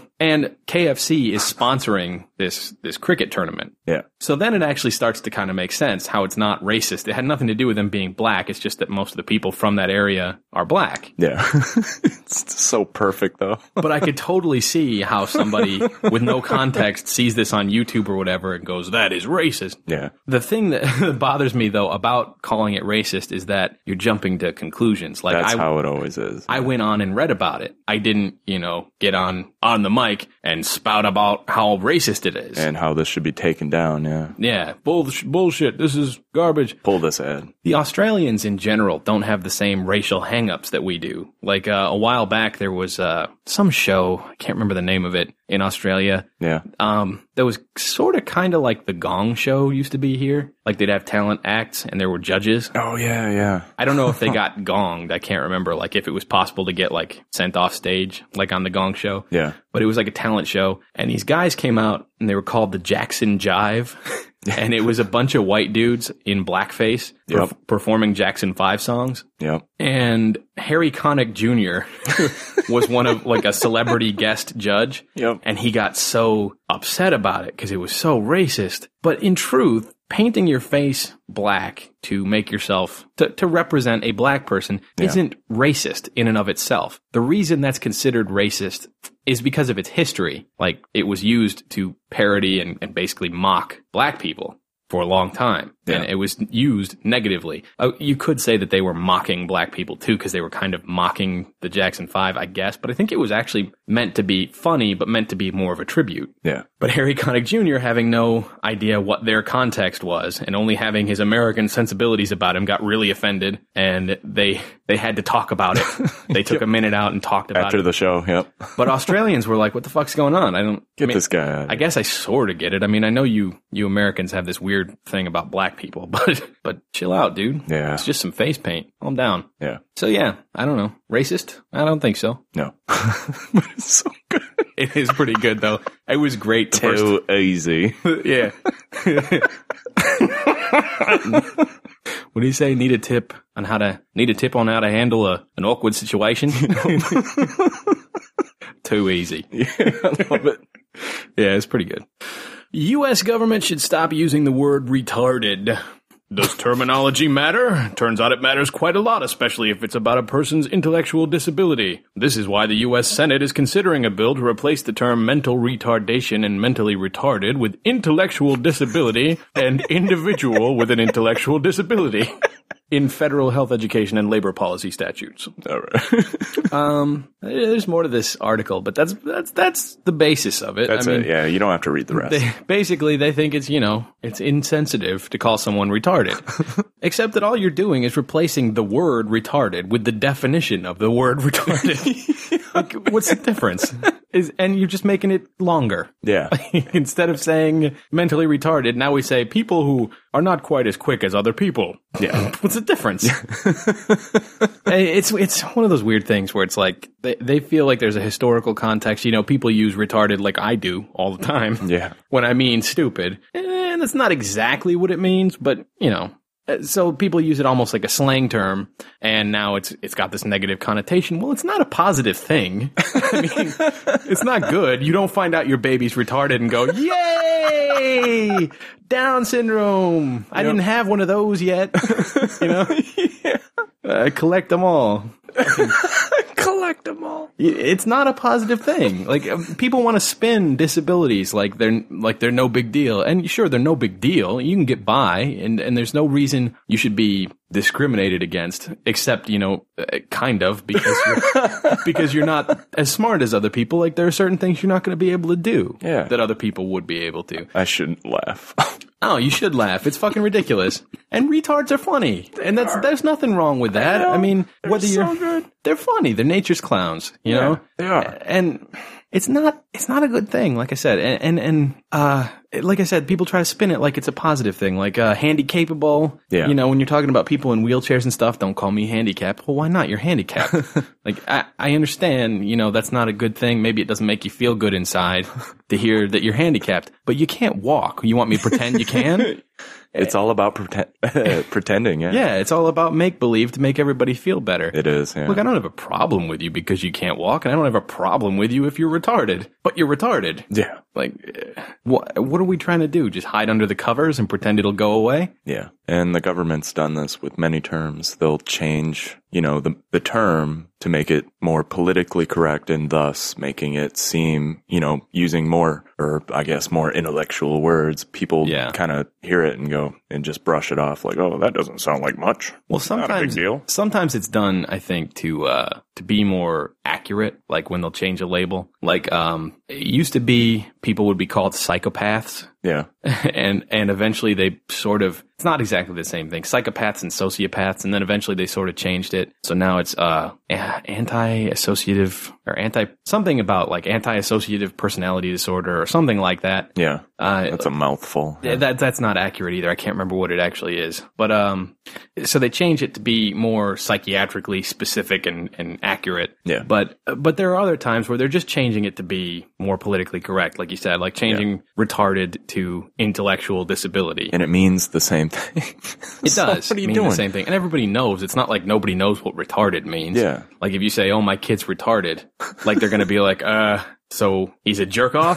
KFC is sponsoring this cricket tournament. Yeah. So then it actually starts to kind of make sense how it's not racist. It had nothing to do with them being black. It's just that most of the people from that area are black. Yeah. It's so perfect, though. But I could totally see how somebody with no context sees this on YouTube or whatever and goes, that is racist. Yeah. The thing that bothers me, though, about calling it racist is that you're jumping to conclusions. Like that's how it always is. I went on and read about it. I didn't, get on the mic and spout about how racist it is. And how this should be taken down, yeah. Yeah, bullshit. This is garbage. Pull this ad. The Australians in general don't have the same racial hang-ups that we do. Like a while back, there was some show, I can't remember the name of it, in Australia. Yeah. That was sort of kind of like the Gong Show used to be here. Like they'd have talent acts and there were judges. Oh, yeah, yeah. I don't know if they got gonged. I can't remember. Like if it was possible to get like sent off stage, like on the Gong Show. Yeah. But it was like a talent show. And these guys came out and they were called the Jackson Jive. And it was a bunch of white dudes in blackface performing Jackson 5 songs. Yep. And Harry Connick Jr. was one of like a celebrity guest judge. Yep. And he got so upset about it because it was so racist. But in truth, painting your face black to make yourself, to represent a black person isn't racist in and of itself. The reason that's considered racist is because of its history. Like, it was used to parody and basically mock black people for a long time. Yeah. And it was used negatively. You could say that they were mocking black people too, because they were kind of mocking the Jackson 5, I guess. But I think it was actually meant to be funny, but meant to be more of a tribute. Yeah. But Harry Connick Jr., having no idea what their context was, and only having his American sensibilities about him, got really offended, and they had to talk about it. They took a minute out and talked about it. After the show, yep. But Australians were like, what the fuck's going on? This guy out. I guess I sort of get it. I mean, I know you Americans have this weird thing about black people, but chill out, dude. Yeah. It's just some face paint. Calm down. Yeah. So yeah, I don't know. Racist? I don't think so. No. But it's so good. It is pretty good, though. It was great. Too easy. Yeah. What do you say? Need a tip on how to handle an awkward situation? Too easy. Yeah, I love it. Yeah, it's pretty good. U.S. government should stop using the word retarded. Does terminology matter? Turns out it matters quite a lot, especially if it's about a person's intellectual disability. This is why the U.S. Senate is considering a bill to replace the term mental retardation and mentally retarded with intellectual disability and individual with an intellectual disability in federal health education and labor policy statutes. All right. There's more to this article, but that's the basis of it. That's it. Yeah, you don't have to read the rest. They think it's insensitive to call someone retarded. Except that all you're doing is replacing the word retarded with the definition of the word retarded. Like, what's the difference? And you're just making it longer. Yeah. Instead of saying mentally retarded, now we say people who are not quite as quick as other people. Yeah. What's the difference? It's one of those weird things where it's like they feel like there's a historical context. People use retarded like I do all the time. Yeah. When I mean stupid. And that's not exactly what it means, but, So people use it almost like a slang term, and now it's got this negative connotation. Well, it's not a positive thing. I mean, it's not good. You don't find out your baby's retarded and go, yay, Down syndrome. I didn't have one of those yet. You know? Collect them all. Collect them all. It's not a positive thing. Like, people want to spin disabilities like they're no big deal. And sure, they're no big deal. You can get by, and there's no reason you should be discriminated against, except, kind of, because you're not as smart as other people. Like, there are certain things you're not going to be able to do that other people would be able to. I shouldn't laugh. Oh, you should laugh. It's fucking ridiculous. And retards are funny. And there's nothing wrong with that. I mean, whether you're good. They're funny. They're nature's clowns, you know? They are. And it's not a good thing, like I said. And like I said, people try to spin it like it's a positive thing, like handy-capable. Yeah. When you're talking about people in wheelchairs and stuff, don't call me handicapped. Well, why not? You're handicapped. Like, I understand, that's not a good thing. Maybe it doesn't make you feel good inside to hear that you're handicapped, but you can't walk. You want me to pretend you can? It's all about pretending, yeah. Yeah, it's all about make-believe to make everybody feel better. It is, yeah. Look, I don't have a problem with you because you can't walk, and I don't have a problem with you if you're retarded. But you're retarded. Yeah. Like, what are we trying to do? Just hide under the covers and pretend it'll go away? Yeah. And the government's done this with many terms. They'll change, the term to make it more politically correct, and thus making it seem, using more, or I guess more intellectual words. People kind of hear it and go and just brush it off like, oh, that doesn't sound like much. Well, not a big deal. Sometimes it's done, I think, to be more accurate, like when they'll change a label. Like, it used to be people would be called psychopaths. Yeah. And eventually they sort of, it's not exactly the same thing. Psychopaths and sociopaths, and then eventually they sort of changed it. So now it's anti-associative, or something about like anti-associative personality disorder or something like that. Yeah. That's a mouthful. Yeah. That's not accurate either. I can't remember what it actually is. But so they change it to be more psychiatrically specific and accurate. Yeah. But there are other times where they're just changing it to be more politically correct, like you said, like changing retarded to intellectual disability. And it means the same thing. It does. What are you mean doing? The same thing. And everybody knows. It's not like nobody knows what retarded means. Yeah. Like if you say, oh, my kid's retarded, like they're going to be like, so he's a jerk off?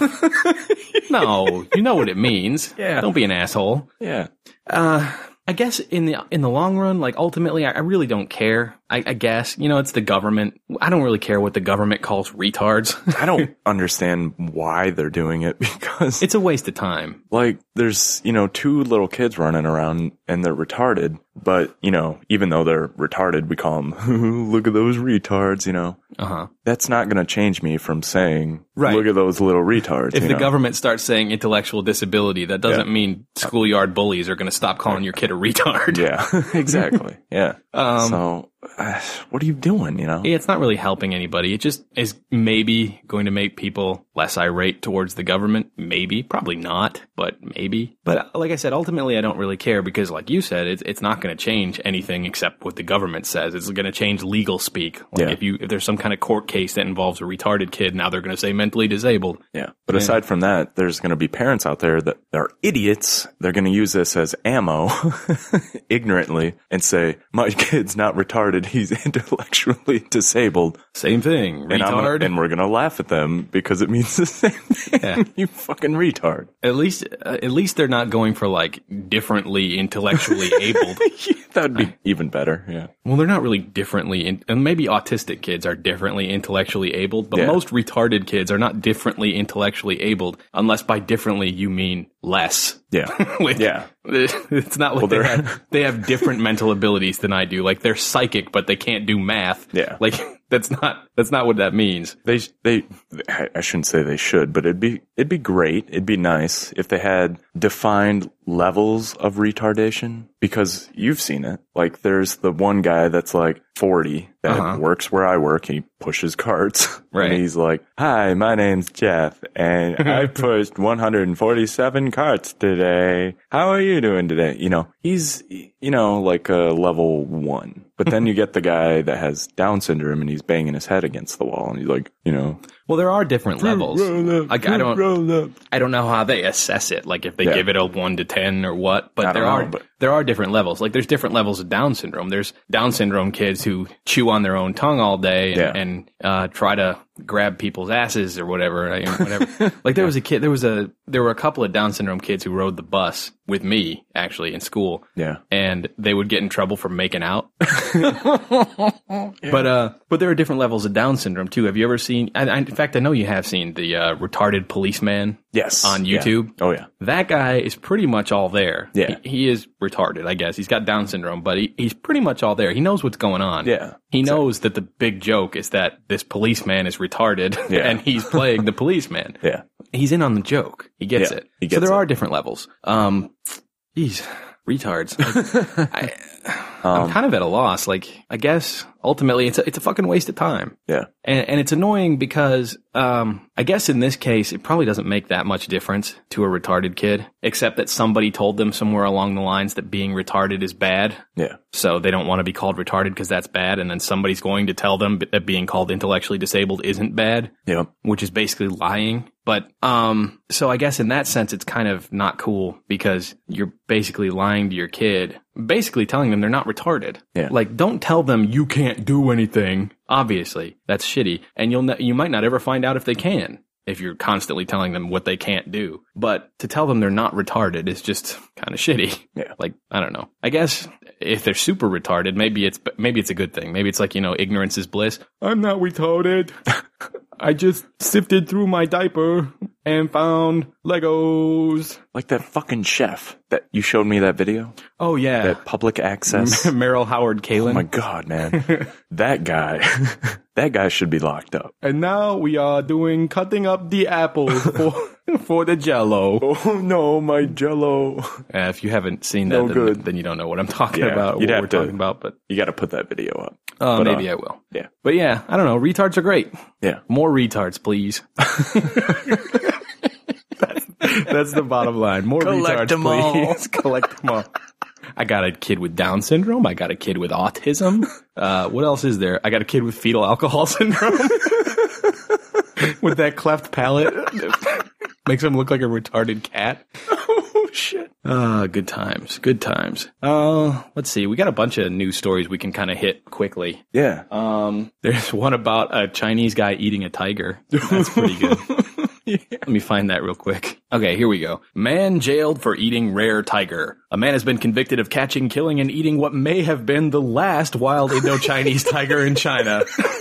No, you know what it means. Yeah. Don't be an asshole. Yeah. I guess in the long run, like ultimately, I really don't care. I guess, it's the government. I don't really care what the government calls retards. I don't understand why they're doing it, because it's a waste of time. Like, there's, two little kids running around and they're retarded, but, even though they're retarded, we call them, look at those retards, Uh-huh. That's not going to change me from saying, right. Look at those little retards. If the government starts saying intellectual disability, that doesn't mean schoolyard bullies are going to stop calling your kid a retard. Yeah, exactly. Yeah. So, what are you doing, Yeah, it's not really helping anybody. It just is maybe going to make people less irate towards the government. Maybe. Probably not, but maybe. But like I said, ultimately I don't really care because like you said, it's not going to change anything except what the government says. It's going to change legal speak. Like if there's some kind of court case that involves a retarded kid, now they're going to say mentally disabled. Yeah. But aside from that, there's going to be parents out there that are idiots. They're going to use this as ammo ignorantly and say, my kid's not retarded. He's intellectually disabled. Same thing. Retard. And we're going to laugh at them because it means the same thing. Yeah. You fucking retard. At least they're not going for like differently intellectually abled. That would be even better. Yeah. Well, they're not really differently, and maybe autistic kids are differently intellectually abled, but most retarded kids are not differently intellectually abled, unless by differently you mean less. Yeah. It's not like they have different mental abilities than I do. Like they're psychic, but they can't do math. Yeah. Like that's not what that means. I shouldn't say they should, but it'd be great. It'd be nice if they had defined levels of retardation, because you've seen it. Like there's the one guy that's like 40 that works where I work. He pushes carts. Right. And he's like, hi, my name's Jeff and I pushed 147 carts today. How are you doing today? He's, like a level 1. But then you get the guy that has Down syndrome and he's banging his head against the wall and he's like, Well, there are different levels. Like I don't know how they assess it. Like if they give it a 1 to 10 or what. But there are different levels. Like, there's different levels of Down syndrome. There's Down syndrome kids who chew on their own tongue all day and try to grab people's asses or whatever. Like, there were a couple of Down syndrome kids who rode the bus with me, actually, in school. Yeah. And they would get in trouble for making out. But there are different levels of Down syndrome, too. Have you ever seen, in fact, I know you have seen the Retarded Policeman on YouTube. Yeah. Oh, yeah. That guy is pretty much all there. Yeah. He is retarded, I guess. He's got Down syndrome, but he's pretty much all there. He knows what's going on. Yeah. He knows that the big joke is that this policeman is retarded and he's playing the policeman. Yeah. He's in on the joke. He gets it. So there are different levels. Retards. I'm kind of at a loss. Like, I guess ultimately it's a fucking waste of time. Yeah. And it's annoying because, I guess in this case, it probably doesn't make that much difference to a retarded kid, except that somebody told them somewhere along the lines that being retarded is bad. Yeah. So they don't want to be called retarded because that's bad. And then somebody's going to tell them that being called intellectually disabled isn't bad. Yeah. Which is basically lying. But, so I guess in that sense, it's kind of not cool because you're basically lying to your kid, basically telling them they're not retarded. Yeah. Like, don't tell them you can't do anything. Obviously, that's shitty. And you might not ever find out if they can, if you're constantly telling them what they can't do. But to tell them they're not retarded is just kind of shitty. Yeah. Like, I don't know. I guess if they're super retarded, maybe it's a good thing. Maybe it's like, ignorance is bliss. I'm not retarded. I just sifted through my diaper and found Legos. Like that fucking chef that you showed me that video. Oh, yeah. That public access. Merrill Howard Kalin. Oh, my God, man. That guy should be locked up. And now we are doing cutting up the apples for the Jell-O. Oh, no, my Jell-O. If you haven't seen that, then you don't know what I'm talking about, what we're talking about. But you got to put that video up. Maybe I will. Yeah. But yeah, I don't know. Retards are great. Yeah. More retards, please. That's the bottom line. More retards, please. Collect them all. I got a kid with Down syndrome. I got a kid with autism. What else is there? I got a kid with fetal alcohol syndrome. With that cleft palate. Makes him look like a retarded cat. Oh, shit. Good times. Good times. Let's see. We got a bunch of news stories we can kind of hit quickly. Yeah. There's one about a Chinese guy eating a tiger. That's pretty good. Yeah. Let me find that real quick. Okay, here we go. Man jailed for eating rare tiger. A man has been convicted of catching, killing, and eating what may have been the last wild Indo-Chinese tiger in China.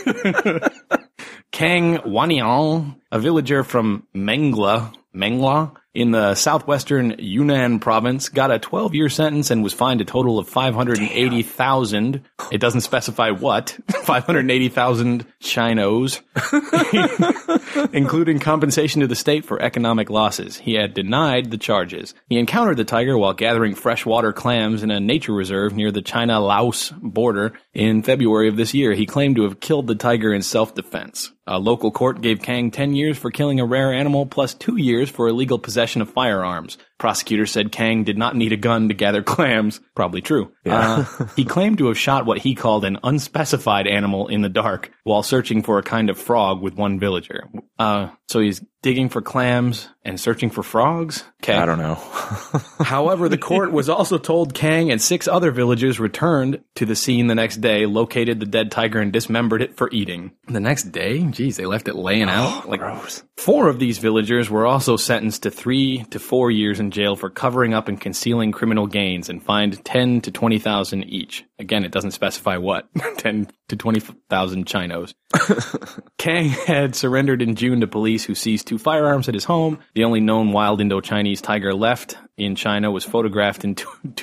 Kang Waniang, a villager from Mengla in the southwestern Yunnan province, got a 12-year sentence and was fined a total of 580,000. It doesn't specify what. 580,000 chinos, including compensation to the state for economic losses. He had denied the charges. He encountered the tiger while gathering freshwater clams in a nature reserve near the China-Laos border in February of this year. He claimed to have killed the tiger in self-defense. A local court gave Kang 10 years for killing a rare animal plus 2 years for illegal possession of firearms. Prosecutors said Kang did not need a gun to gather clams. Probably true. Yeah. He claimed to have shot what he called an unspecified animal in the dark while searching for a kind of frog with one villager. So he's digging for clams and searching for frogs? Okay. I don't know. However, the court was also told Kang and 6 other villagers returned to the scene the next day, located the dead tiger, and dismembered it for eating. The next day? Jeez, they left it laying out? Like, gross. 4 of these villagers were also sentenced to 3 to 4 years in jail for covering up and concealing criminal gains and fined 10 to 20,000 each. Again, it doesn't specify what. 10 to 20,000 chinos. Kang had surrendered in June to police who seized 2 firearms at his home. The only known wild Indo-Chinese tiger left in China was photographed in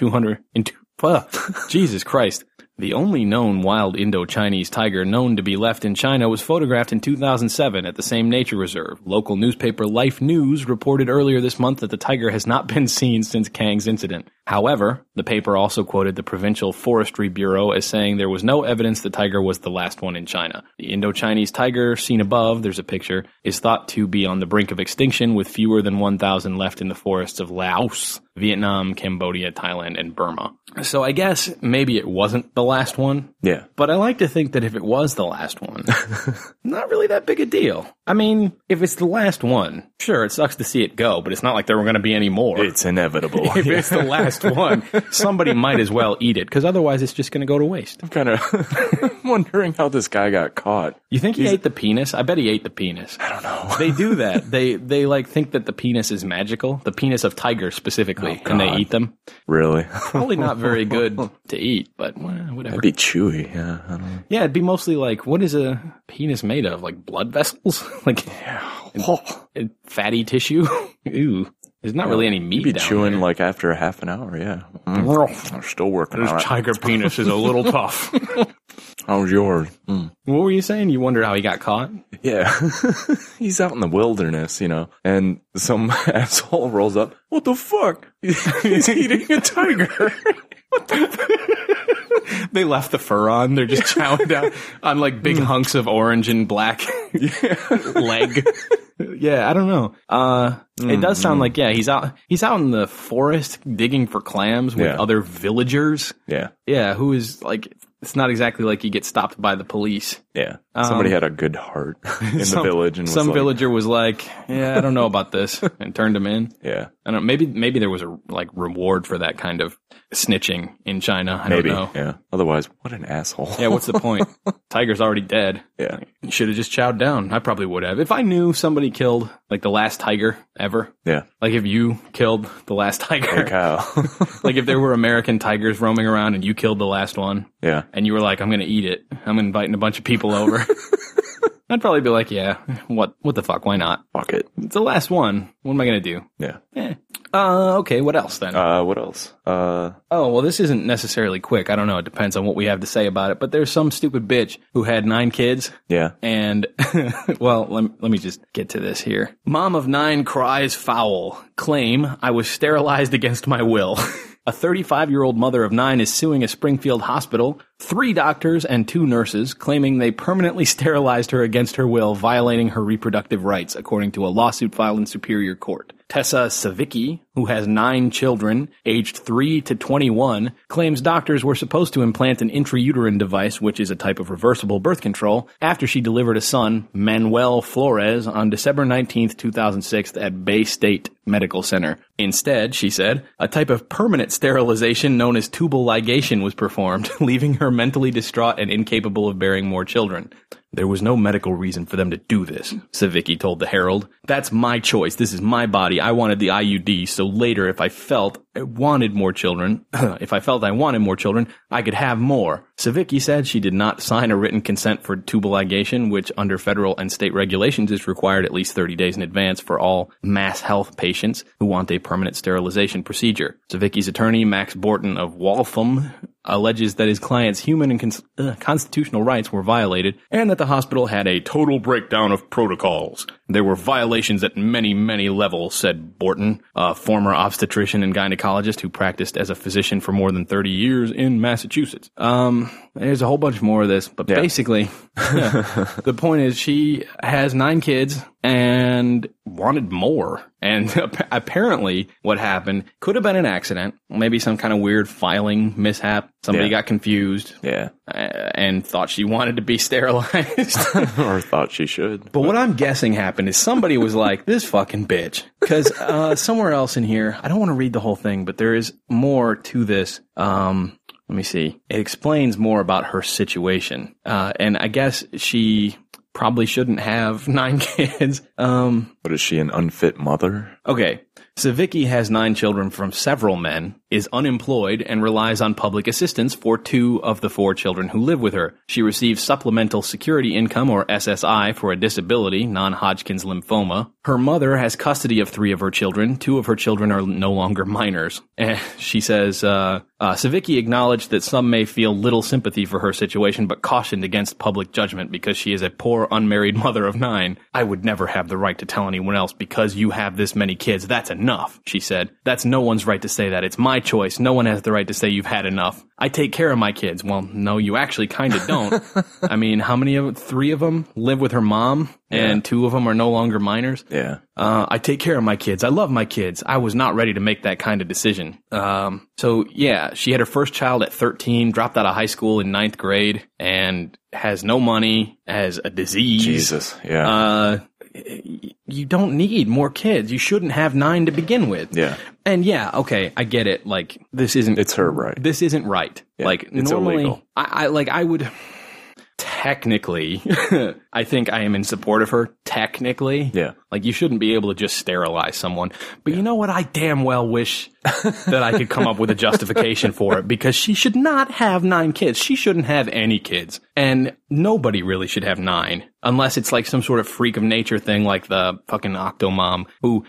Jesus Christ. The only known wild Indo-Chinese tiger known to be left in China was photographed in 2007 at the same nature reserve. Local newspaper Life News reported earlier this month that the tiger has not been seen since Kang's incident. However, the paper also quoted the Provincial Forestry Bureau as saying there was no evidence the tiger was the last one in China. The Indo-Chinese tiger, seen above, there's a picture, is thought to be on the brink of extinction with fewer than 1,000 left in the forests of Laos, Vietnam, Cambodia, Thailand, and Burma. So I guess maybe it wasn't the last one. Yeah. But I like to think that if it was the last one, not really that big a deal. I mean, if it's the last one, sure, it sucks to see it go, but it's not like there were going to be any more. It's inevitable. If it's the last last one, somebody might as well eat it, because otherwise it's just going to go to waste. I'm kind of wondering how this guy got caught. You think he ate the penis? I bet he ate the penis. I don't know. They do that. They like think that the penis is magical, the penis of tigers specifically, and they eat them. Really? Probably not very good to eat, but whatever. It'd be chewy. Yeah, I don't know. Yeah, it'd be mostly like, what is a penis made of? Like blood vessels? Like fatty tissue? Ew. There's not really any meat. You'd be down chewing there. like after a half an hour. Yeah. I'm still working on it. This tiger penis is a little tough. How's yours? What were you saying? You wonder how he got caught? Yeah. He's out in the wilderness, and some asshole rolls up. What the fuck? He's eating a tiger. They left the fur on. They're just chowing down on like big hunks of orange and black leg. Yeah, I don't know. It does sound like, he's out in the forest digging for clams with other villagers. Yeah. Yeah, who is like, it's not exactly like you get stopped by the police. Yeah. Somebody had a good heart in the village. And some villager was like, I don't know about this, and turned him in. Yeah. I don't know, maybe there was a like reward for that kind of snitching in China. I don't know. Yeah. Otherwise, what an asshole. Yeah, what's the point? Tiger's already dead. Yeah. You should have just chowed down. I probably would have. If I knew somebody killed like the last tiger ever. Yeah. Like if you killed the last tiger. Hey, Kyle. Like if there were American tigers roaming around and you killed the last one. Yeah. And you were like, I'm going to eat it. I'm inviting a bunch of people over. I'd probably be like, what the fuck? Why not? Fuck it. It's the last one. What am I going to do? Yeah. Okay, what else then? What else? Oh, well, this isn't necessarily quick. I don't know. It depends on what we have to say about it. But there's some stupid bitch who had 9 kids. Yeah. And, well, let me just get to this here. Mom of 9 cries foul. Claim I was sterilized against my will. A 35-year-old mother of 9 is suing a Springfield hospital, 3 doctors and 2 nurses, claiming they permanently sterilized her against her will, violating her reproductive rights, according to a lawsuit filed in Superior Court. Tessa Savicki, who has 9 children, aged 3 to 21, claims doctors were supposed to implant an intrauterine device, which is a type of reversible birth control, after she delivered a son, Manuel Flores, on December 19, 2006 at Bay State Medical Center. Instead, she said, a type of permanent sterilization known as tubal ligation was performed, leaving her mentally distraught and incapable of bearing more children. There was no medical reason for them to do this, Savicki told the Herald. That's my choice. This is my body. I wanted the IUD, so later if I felt I wanted more children, I could have more. Savicki said she did not sign a written consent for tubal ligation, which under federal and state regulations is required at least 30 days in advance for all mass health patients who want a permanent sterilization procedure. Savicki's attorney, Max Borton of Waltham, alleges that his client's human and constitutional rights were violated and that the hospital had a total breakdown of protocols. There were violations at many, many levels, said Borton, a former obstetrician and gynecologist who practiced as a physician for more than 30 years in Massachusetts. There's a whole bunch more of this, but basically, the point is she has 9 kids and wanted more. And apparently what happened could have been an accident, maybe some kind of weird filing mishap. Somebody got confused. Yeah. And thought she wanted to be sterilized. Or thought she should. But what I'm guessing happened is somebody was like, this fucking bitch. Because somewhere else in here, I don't want to read the whole thing, but there is more to this. Let me see. It explains more about her situation. And I guess she probably shouldn't have 9 kids. But is she an unfit mother? Okay. Savicki has 9 children from several men, is unemployed, and relies on public assistance for 2 of the 4 children who live with her. She receives Supplemental Security Income, or SSI, for a disability, non-Hodgkin's lymphoma. Her mother has custody of 3 of her children. 2 of her children are no longer minors. She says, Savicki acknowledged that some may feel little sympathy for her situation, but cautioned against public judgment because she is a poor, unmarried mother of 9. I would never have the right to tell anyone else because you have this many kids. That's enough, she said. That's no one's right to say that. It's my choice. No one has the right to say you've had enough. I take care of my kids. Well, no, you actually kind of don't. I mean, how many of 3 of them live with her mom and 2 of them are no longer minors? Yeah. I take care of my kids. I love my kids. I was not ready to make that kind of decision. So yeah, she had her first child at 13, dropped out of high school in 9th grade, and has no money, has a disease. Jesus. Yeah. you don't need more kids. You shouldn't have 9 to begin with. Yeah. And yeah, okay, I get it. Like, this isn't... It's her right. This isn't right. Yeah, like, it's normally, illegal. I would... Technically, I think I am in support of her. Technically. Yeah. Like, you shouldn't be able to just sterilize someone. But you know what? I damn well wish that I could come up with a justification for it, because she should not have 9 kids. She shouldn't have any kids. And nobody really should have 9. Unless it's like some sort of freak of nature thing, like the fucking Octomom who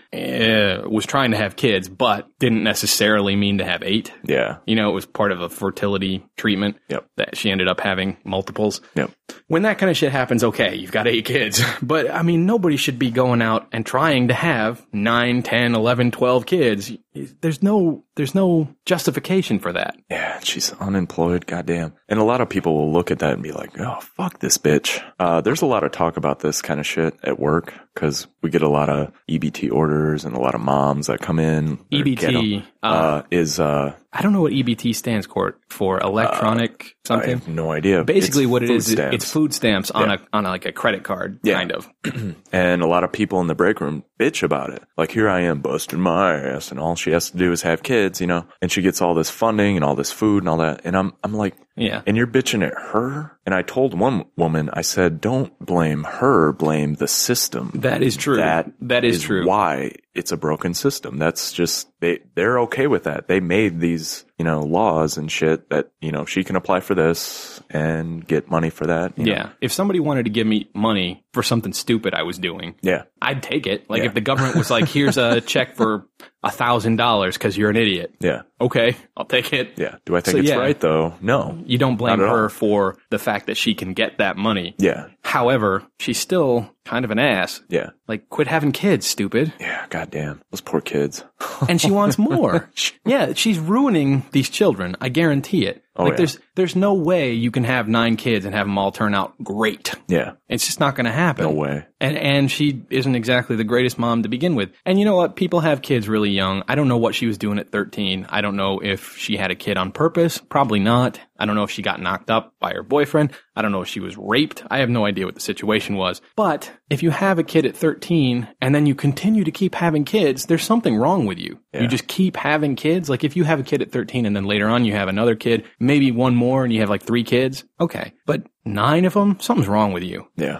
was trying to have kids, but didn't necessarily mean to have 8. Yeah. You know, it was part of a fertility treatment. Yep. That she ended up having multiples. Yep. When that kind of shit happens, okay, you've got 8 kids. But, I mean, nobody should be going out and trying to have 9, 10, 11, 12 kids. There's no justification for that. Yeah, she's unemployed, goddamn. And a lot of people will look at that and be like, oh, fuck this bitch. There's a lot of talk about this kind of shit at work, because we get a lot of EBT orders and a lot of moms that come in. EBT is... I don't know what EBT stands for. Electronic something? I have no idea. Basically it's what it is, stamps. it's food stamps on a credit card, kind of. And a lot of people in the break room bitch about it. Like, here I am busting my ass, and all she has to do is have kids, you know, and she gets all this funding and all this food and all that. And I'm like, yeah. And you're bitching at her? And I told one woman, I said, don't blame her, blame the system. That is true. That is true. Why it's a broken system. That's just, they're okay with that. They made these, you know, laws and shit that, you know, she can apply for this and get money for that. You know? If somebody wanted to give me money for something stupid I was doing, I'd take it. Like, if the government was like, here's a check for $1,000 because you're an idiot. Yeah. Okay, I'll take it. Yeah. Do I think it's right, though? No. You don't blame Not at her all. for the fact that she can get that money. Yeah. However, she's still kind of an ass. Yeah. Like, quit having kids, stupid. Yeah, goddamn. Those poor kids. And she wants more. Yeah, she's ruining these children. I guarantee it. Oh, like, yeah. there's no way you can have 9 kids and have them all turn out great. Yeah. It's just not going to happen. No way. And she isn't exactly the greatest mom to begin with. And you know what? People have kids really young. I don't know what she was doing at 13. I don't know if she had a kid on purpose. Probably not. I don't know if she got knocked up by her boyfriend. I don't know if she was raped. I have no idea what the situation was. But if you have a kid at 13 and then you continue to keep having kids, there's something wrong with you. Yeah. You just keep having kids. Like, if you have a kid at 13 and then later on you have another kid, maybe one more, and you have like 3 kids. Okay. But 9 of them, something's wrong with you. Yeah.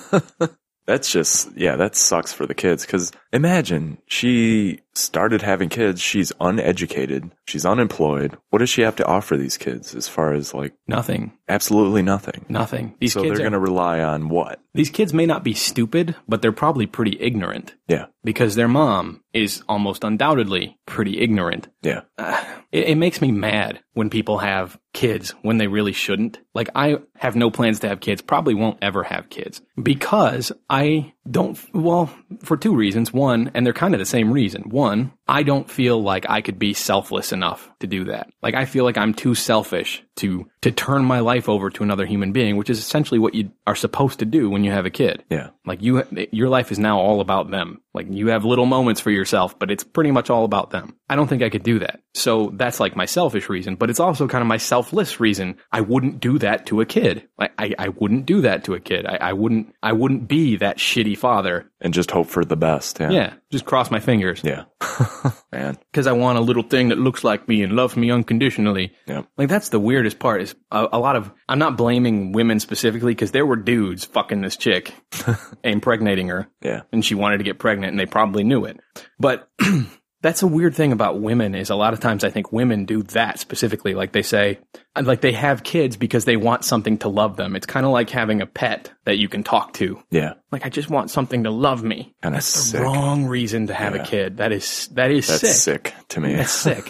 That's just, that sucks for the kids. Because imagine she started having kids. She's uneducated. She's unemployed. What does she have to offer these kids as far as like? Nothing. Absolutely nothing. Nothing. So they're going to rely on what? These kids may not be stupid, but they're probably pretty ignorant. Yeah. Because their mom is almost undoubtedly pretty ignorant. Yeah. It makes me mad when people have kids when they really shouldn't. Like, I have no plans to have kids, probably won't ever have kids, because I don't, well, for 2 reasons. One, and they're kind of the same reason. One, I don't feel like I could be selfless enough to do that. Like, I feel like I'm too selfish to turn my life over to another human being, which is essentially what you are supposed to do when you have a kid. Yeah. Like, your life is now all about them. Like, you have little moments for yourself, but it's pretty much all about them. I don't think I could do that. So that's like my selfish reason, but it's also kind of my selfless reason. I wouldn't do that to a kid. I wouldn't do that to a kid. I wouldn't be that shitty father. And just hope for the best. Yeah. Yeah. Just cross my fingers. Yeah. Man. Because I want a little thing that looks like me and loves me unconditionally. Yeah. Like, that's the weirdest part is a lot of, I'm not blaming women specifically, because there were dudes fucking this chick, impregnating her. Yeah. And she wanted to get pregnant, and they probably knew it. But that's a weird thing about women is a lot of times I think women do that specifically. Like, they say, like, they have kids because they want something to love them. It's kind of like having a pet that you can talk to. Yeah. Like, I just want something to love me. Kind of That's sick. the wrong reason to have a kid. That is That's sick. sick to me. That's sick.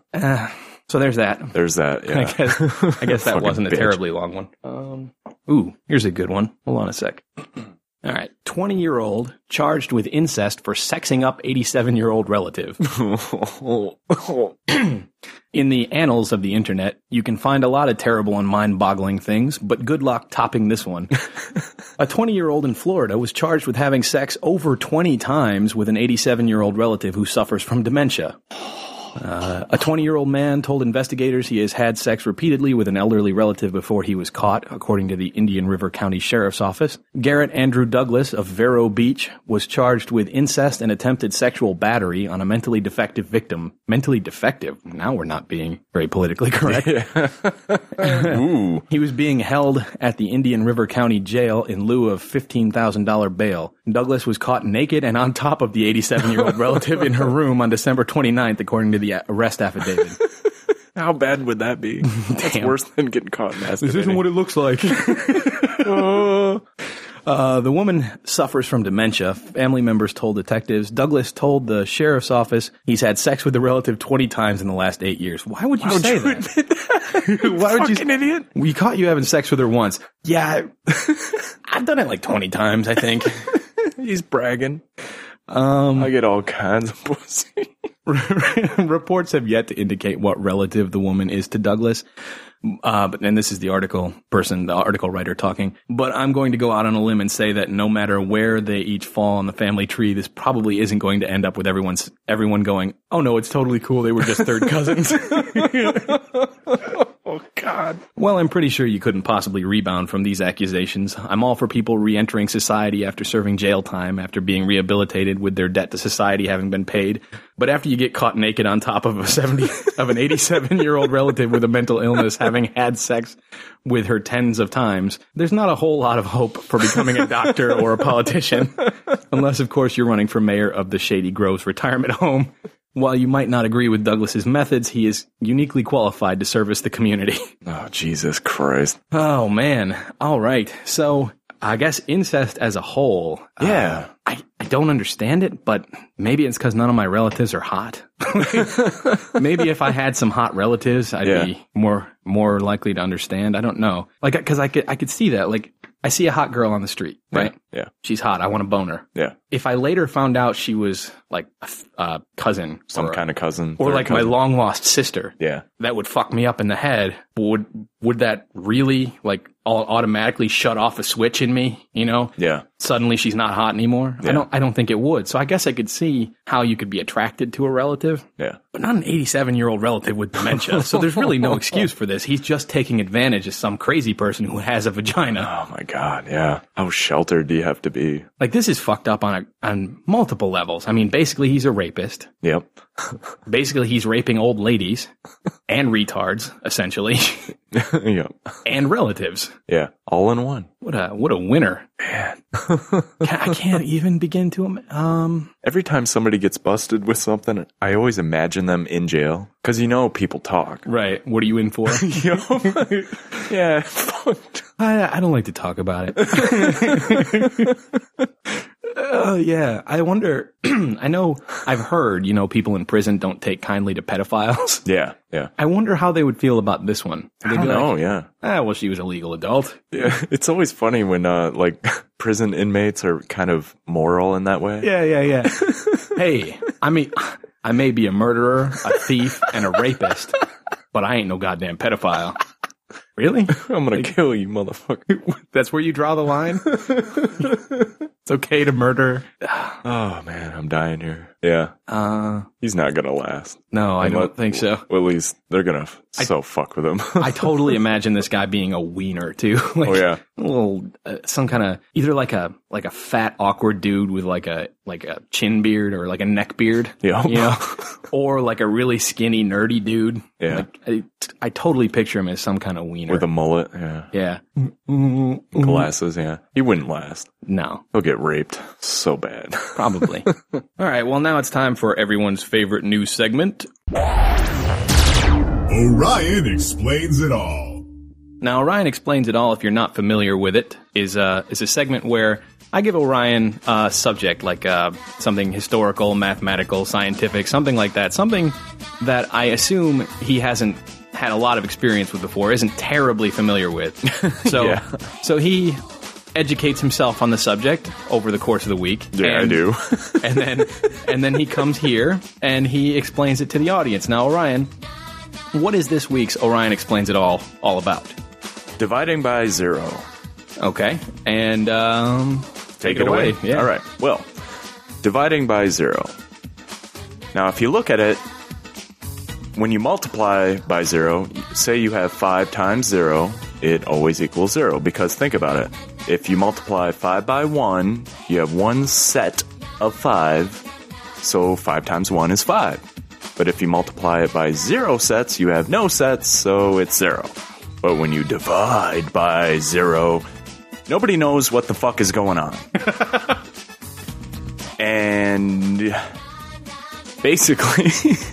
So there's that. There's that. Yeah. I guess that Fucking wasn't a bitch. terribly long one. Ooh, here's a good one. Hold on a sec. All right. 20-year-old charged with incest for sexing up 87-year-old relative. In the annals of the internet, you can find a lot of terrible and mind-boggling things, but good luck topping this one. A 20-year-old in Florida was charged with having sex over 20 times with an 87-year-old relative who suffers from dementia. A 20-year-old man told investigators he has had sex repeatedly with an elderly relative before he was caught, according to the Indian River County Sheriff's Office. Garrett Andrew Douglas of Vero Beach was charged with incest and attempted sexual battery on a mentally defective victim. Mentally defective? Now we're not being very politically correct. Ooh. He was being held at the Indian River County Jail in lieu of $15,000 bail. Douglas was caught naked and on top of the 87-year-old relative in her room on December 29th, according to the arrest affidavit. How bad would that be? That's worse than getting caught masturbating. This isn't what it looks like. The woman suffers from dementia. Family members told detectives. Douglas told the sheriff's office he's had sex with the relative 20 times in the last 8 years. Why would you say that? Why would Fucking idiot. We caught you having sex with her once. Yeah, I've done it like 20 times, I think. He's bragging. I get all kinds of pussy. Reports have yet to indicate what relative the woman is to Douglas. And this is the article writer talking. But I'm going to go out on a limb and say that no matter where they each fall on the family tree, this probably isn't going to end up with everyone going, oh no, it's totally cool. They were just third cousins. Oh, God. Well, I'm pretty sure you couldn't possibly rebound from these accusations. I'm all for people re-entering society after serving jail time, after being rehabilitated with their debt to society having been paid. But after you get caught naked on top of an 87-year-old relative with a mental illness having had sex with her tens of times, there's not a whole lot of hope for becoming a doctor or a politician. Unless, of course, you're running for mayor of the Shady Groves retirement home. While you might not agree with Douglas's methods, he is uniquely qualified to service the community. Oh, Jesus Christ. Oh, man. All right. So I guess incest as a whole. Yeah. I don't understand it, but maybe it's because none of my relatives are hot. Maybe if I had some hot relatives, I'd be more likely to understand. I don't know. Like, because I could see that. Like, I see a hot girl on the street, right? Yeah. She's hot. I want to bone her. Yeah. If I later found out she was like a cousin. Some kind of cousin. Or like my long lost sister. Yeah. That would fuck me up in the head. Would that really like automatically shut off a switch in me? You know? Yeah. Suddenly she's not hot anymore. Yeah. I don't think it would. So I guess I could see how you could be attracted to a relative. Yeah. But not an 87-year-old relative with dementia. So there's really no excuse for this. He's just taking advantage of some crazy person who has a vagina. Oh my God. Yeah. How sheltered do you have to be? Like, this is fucked up on multiple levels. I mean, basically he's a rapist. Yep. Basically he's raping old ladies and retards, essentially. Yep. And relatives. Yeah. All in one. What a winner. Man. I can't even begin to Every time somebody gets busted with something, I always imagine them in jail. Because people talk. Right. What are you in for? Yeah. I don't like to talk about it. Yeah. I wonder, I know I've heard, people in prison don't take kindly to pedophiles. Yeah. Yeah. I wonder how they would feel about this one. I don't know. Yeah. Well, she was a legal adult. Yeah. It's always funny when, prison inmates are kind of moral in that way. Yeah. Hey, I may be a murderer, a thief, and a rapist, but I ain't no goddamn pedophile. Really? I'm going to kill you, motherfucker. That's where you draw the line? It's okay to murder. Oh, man, I'm dying here. Yeah. He's not going to last. No, I don't think so. Well, at least they're going to fuck with him. I totally imagine this guy being a wiener, too. Oh, yeah. A little, some kind of, either like a fat, awkward dude with like a chin beard or like a neck beard. Yeah. Or like a really skinny, nerdy dude. Yeah. I totally picture him as some kind of wiener. With a mullet, yeah. Yeah. Glasses, yeah. He wouldn't last. No. He'll get raped so bad. Probably. All right, well, now it's time for everyone's favorite news segment. Orion Explains It All. Now, Orion Explains It All, if you're not familiar with it, is a segment where I give Orion a subject, like something historical, mathematical, scientific, something like that. Something that I assume he hasn't had a lot of experience with before, isn't terribly familiar with. So he educates himself on the subject over the course of the week. Yeah, I do. and then he comes here and he explains it to the audience. Now, Orion, what is this week's Orion Explains It All about? Dividing by zero. Okay, and take it away. Yeah. All right. Well, dividing by zero. Now, if you look at it, when you multiply by 0, say you have 5 times 0, it always equals 0. Because think about it. If you multiply 5 by 1, you have one set of 5. So 5 times 1 is 5. But if you multiply it by 0 sets, you have no sets, so it's 0. But when you divide by 0, nobody knows what the fuck is going on. And basically,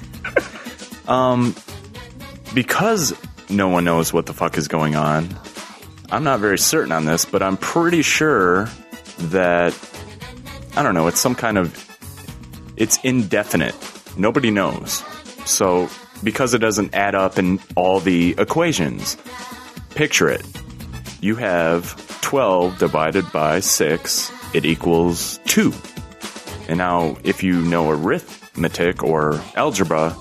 because no one knows what the fuck is going on, I'm not very certain on this, but I'm pretty sure that, I don't know, it's some kind of, it's indefinite. Nobody knows. So, because it doesn't add up in all the equations, picture it. You have 12 divided by 6, it equals 2. And now, if you know arithmetic or algebra,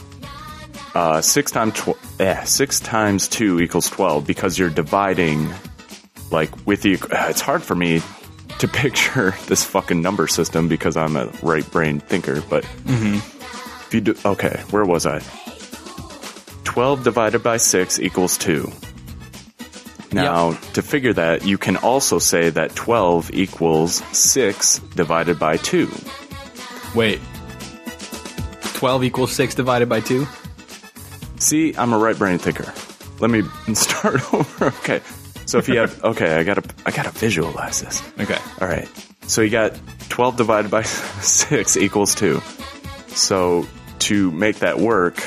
6 times 2 equals 12, because you're dividing, like, with the, it's hard for me to picture this fucking number system because I'm a right-brain thinker, but if you do, okay, where was I? 12 divided by 6 equals 2. Now, to figure that, you can also say that 12 equals 6 divided by 2. Wait. 12 equals 6 divided by 2? See, I'm a right-brain thinker. Let me start over. Okay. So if you have, okay, I gotta visualize this. Okay. All right. So you got 12 divided by 6 equals 2. So to make that work,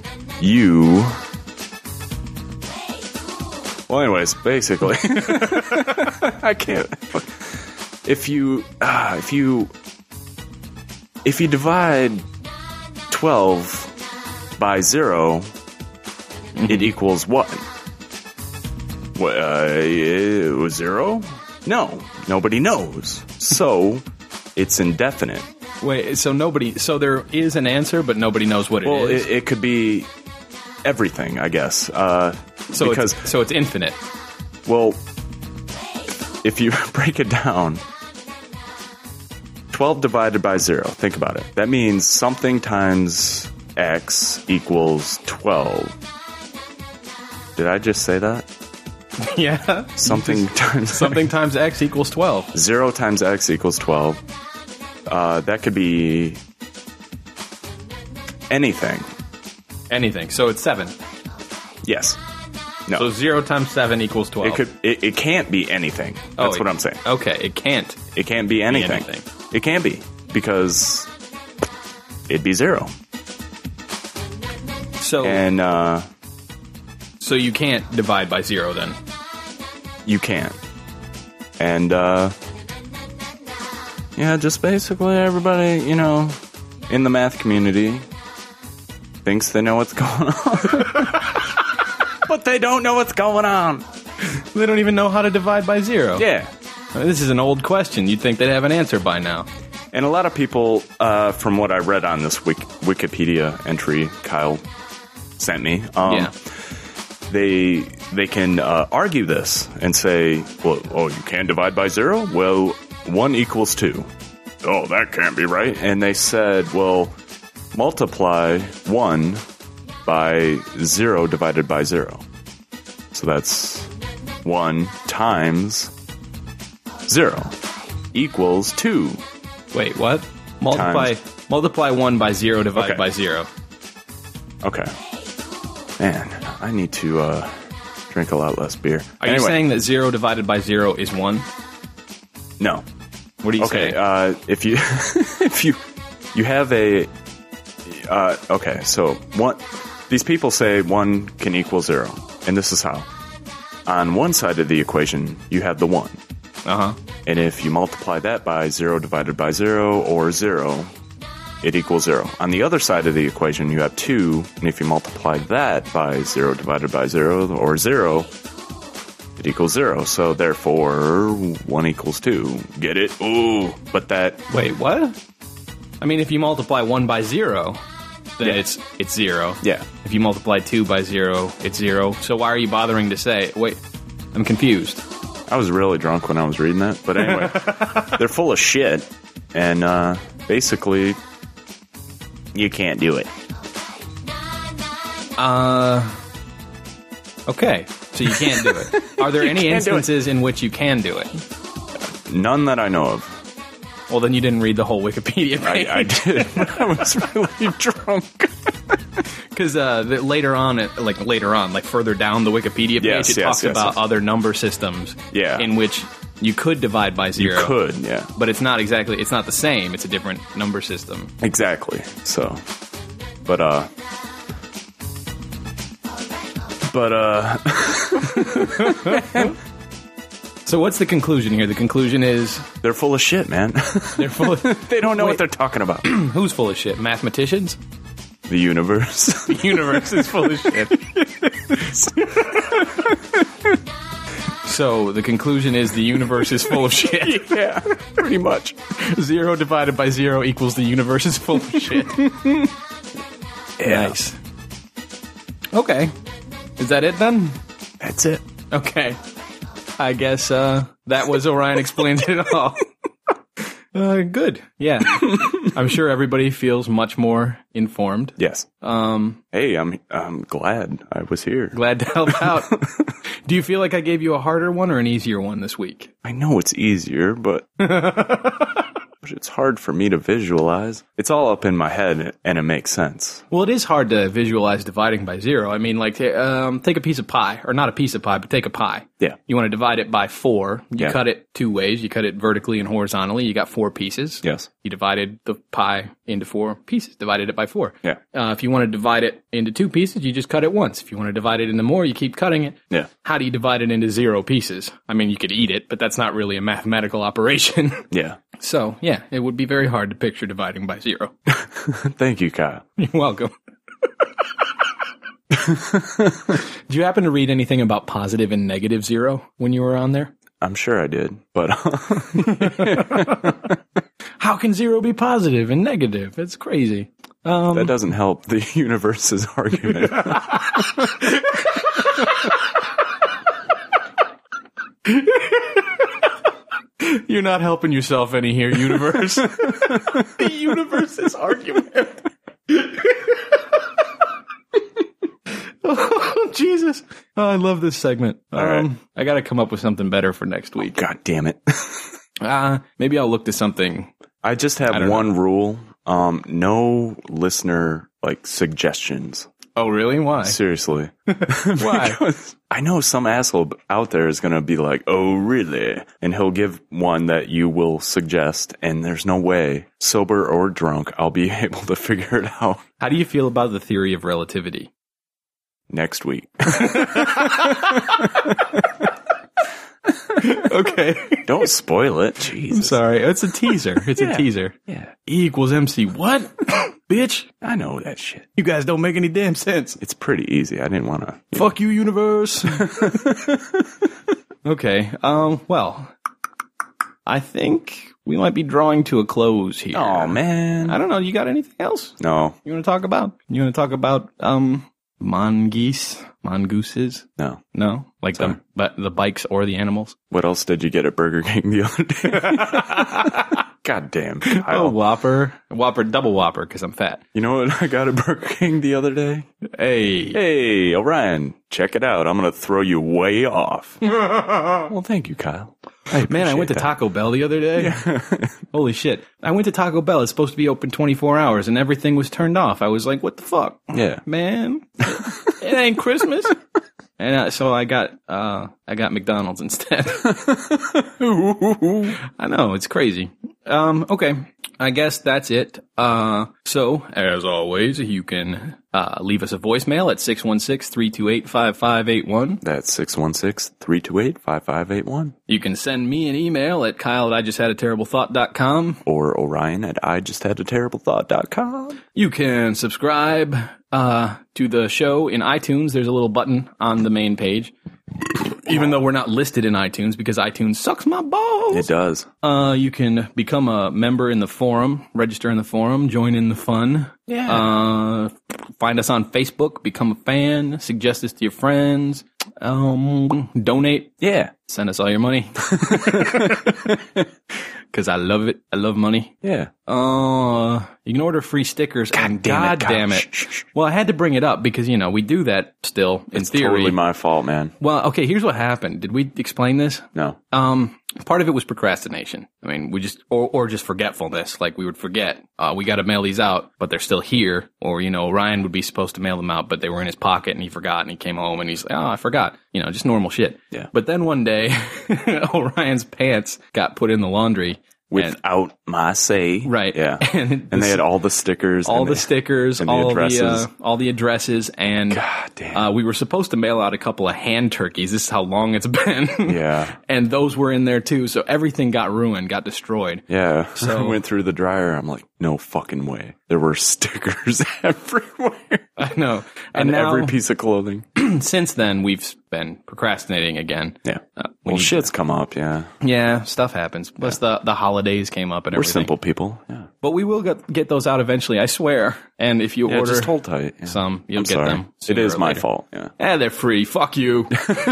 well, anyways, basically, I can't. If you divide 12 by 0, it equals what? It was 0? No, nobody knows. So it's indefinite. Wait, so there is an answer, but nobody knows what it is? Well, it could be everything, I guess. So it's infinite. Well, if you break it down, 12 divided by 0, think about it. That means something times x equals 12. Did I just say that? Yeah. Something times x equals 12. 0 times x equals 12. That could be anything. Anything. So it's 7. Yes. No. So 0 times 7 equals 12. It can't be anything. That's what I'm saying. Okay, it can't. It can't be anything. It can be, because it'd be 0. So so you can't divide by 0 then? You can't. And yeah, just basically everybody, in the math community thinks they know what's going on. But they don't know what's going on. They don't even know how to divide by 0. Yeah. This is an old question. You'd think they'd have an answer by now. And a lot of people, from what I read on this Wikipedia entry Kyle sent me, they can argue this and say, well, you can't divide by 0? Well, 1 equals 2. Oh, that can't be right. And they said, well, multiply 1 by 0 divided by 0. So that's 1 times 0 equals 2. Wait, what? Multiply 1 by 0 divided by 0. Okay. Man, I need to drink a lot less beer. Are you saying that 0 divided by 0 is 1? No. What are you saying? Okay, if you have a... okay, so these people say 1 can equal 0, and this is how. On one side of the equation, you have the 1. Uh-huh. And if you multiply that by 0 divided by 0 or 0, it equals 0. On the other side of the equation, you have 2, and if you multiply that by 0 divided by 0 or 0, it equals 0. So therefore, 1 equals 2. Get it? Ooh, but that... Wait, what? I mean, if you multiply 1 by 0... then it's 0. Yeah. If you multiply 2 by 0, it's 0. So why are you bothering to say? Wait, I'm confused. I was really drunk when I was reading that. But anyway, they're full of shit. And basically, you can't do it. Okay, so you can't do it. Are there any instances in which you can do it? None that I know of. Well, then you didn't read the whole Wikipedia page. I did, but I was really drunk. Because later on, further down the Wikipedia page, it talks about other number systems in which you could divide by 0. You could, yeah. But it's not the same. It's a different number system. Exactly. So, but So what's the conclusion here? The conclusion is... They're full of shit, man. They're full of... They don't know what they're talking about. Who's full of shit? Mathematicians? The universe. The universe is full of shit. So the conclusion is the universe is full of shit. Yeah, pretty much. 0 divided by 0 equals the universe is full of shit. Yeah. Nice. Okay. Is that it then? That's it. Okay. I guess that was Orion Explains It All. Good. Yeah. I'm sure everybody feels much more informed. Yes. Hey, I'm glad I was here. Glad to help out. Do you feel like I gave you a harder one or an easier one this week? I know it's easier, but it's hard for me to visualize. It's all up in my head, and it makes sense. Well, it is hard to visualize dividing by 0. I mean, like, take a piece of pie, or not a piece of pie, but take a pie. Yeah. You want to divide it by 4. You cut it 2 ways. You cut it vertically and horizontally. You got 4 pieces. Yes. You divided the pie into 4 pieces, divided it by 4. Yeah. If you want to divide it into 2 pieces, you just cut it once. If you want to divide it into more, you keep cutting it. Yeah. How do you divide it into 0 pieces? I mean, you could eat it, but that's not really a mathematical operation. Yeah. So, yeah, it would be very hard to picture dividing by 0. Thank you, Kyle. You're welcome. Did you happen to read anything about positive and negative 0 when you were on there? I'm sure I did, but... How can 0 be positive and negative? It's crazy. That doesn't help the universe's argument. You're not helping yourself any here, universe. The universe's argument. Oh, Jesus. Oh, I love this segment. All right. I got to come up with something better for next week. God damn it. Maybe I'll look to something. I just have one rule. No listener, suggestions. Oh, really? Why? Seriously. Why? Because I know some asshole out there is going to be like, oh, really? And he'll give one that you will suggest, and there's no way, sober or drunk, I'll be able to figure it out. How do you feel about the theory of relativity? Next week. Okay. Don't spoil it. Jesus. I'm sorry. It's a teaser. It's a teaser. Yeah. E equals MC. What? Bitch. I know that shit. You guys don't make any damn sense. It's pretty easy. I didn't want to. Fuck you, universe. Okay. Well, I think we might be drawing to a close here. Oh, man. I don't know. You got anything else No. you want to talk about? You want to talk about, mongooses? No. Like the bikes or the animals? What else did you get at Burger King the other day? God damn. Oh, Whopper, double Whopper, because I'm fat. You know what I got at Burger King the other day? Hey, Orion, check it out. I'm going to throw you way off. Well, thank you, Kyle. Man, I went to Taco Bell the other day. Yeah. Holy shit. I went to Taco Bell. It's supposed to be open 24 hours, and everything was turned off. I was like, what the fuck? Yeah. Man, it ain't Christmas. And so I got McDonald's instead. I know, it's crazy. Okay. I guess that's it. So, as always, you can leave us a voicemail at 616-328-5581. That's 616-328-5581. You can send me an email at kyle@IJustHadATerribleThought.com. Or Orion at IJustHadATerribleThought.com. You can subscribe to the show in iTunes. There's a little button on the main page. Even though we're not listed in iTunes because iTunes sucks my balls. It does. You can become a member in the forum, register in the forum, join in the fun. Yeah. Find us on Facebook, become a fan, suggest us to your friends, donate. Yeah. Send us all your money. Because I love it. I love money. Yeah. You can order free stickers, and God damn it. Well, I had to bring it up because, we do that still, in theory. It's totally my fault, man. Well, okay, here's what happened. Did we explain this? No. Part of it was procrastination. I mean, we just, or just forgetfulness. Like, we would forget, we got to mail these out, but they're still here. Or, Ryan would be supposed to mail them out, but they were in his pocket and he forgot and he came home and he's like, I forgot. Just normal shit. Yeah. But then one day, Orion's pants got put in the laundry. Without my say. Right. Yeah. And they had all the stickers. All the stickers, and the addresses. all the addresses. And God damn. We were supposed to mail out a couple of hand turkeys. This is how long it's been. Yeah. And those were in there too. So everything got ruined, got destroyed. Yeah. So I went through the dryer. I'm like, no fucking way. There were stickers everywhere. I know. And now, every piece of clothing. Since then, we've been procrastinating again. Yeah. Well, shit's come up, yeah. Yeah, stuff happens. Plus the holidays came up and We're everything. simple people, yeah. But we will get those out eventually, I swear. And if you order just hold tight. Yeah. some, you'll I'm get sorry. them. It is my later. fault, yeah. They're free. Fuck you.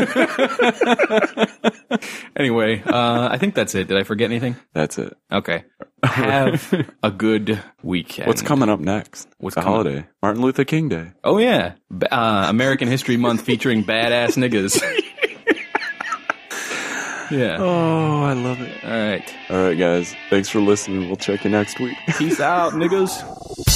Anyway, I think that's it. Did I forget anything? That's it. Okay. Have a good weekend. What's coming up next? What's the coming? holiday? Martin Luther King Day. Oh, yeah. American History Month featuring badass niggas. Yeah. Oh, I love it. All right. All right, guys. Thanks for listening. We'll check you next week. Peace out, niggas.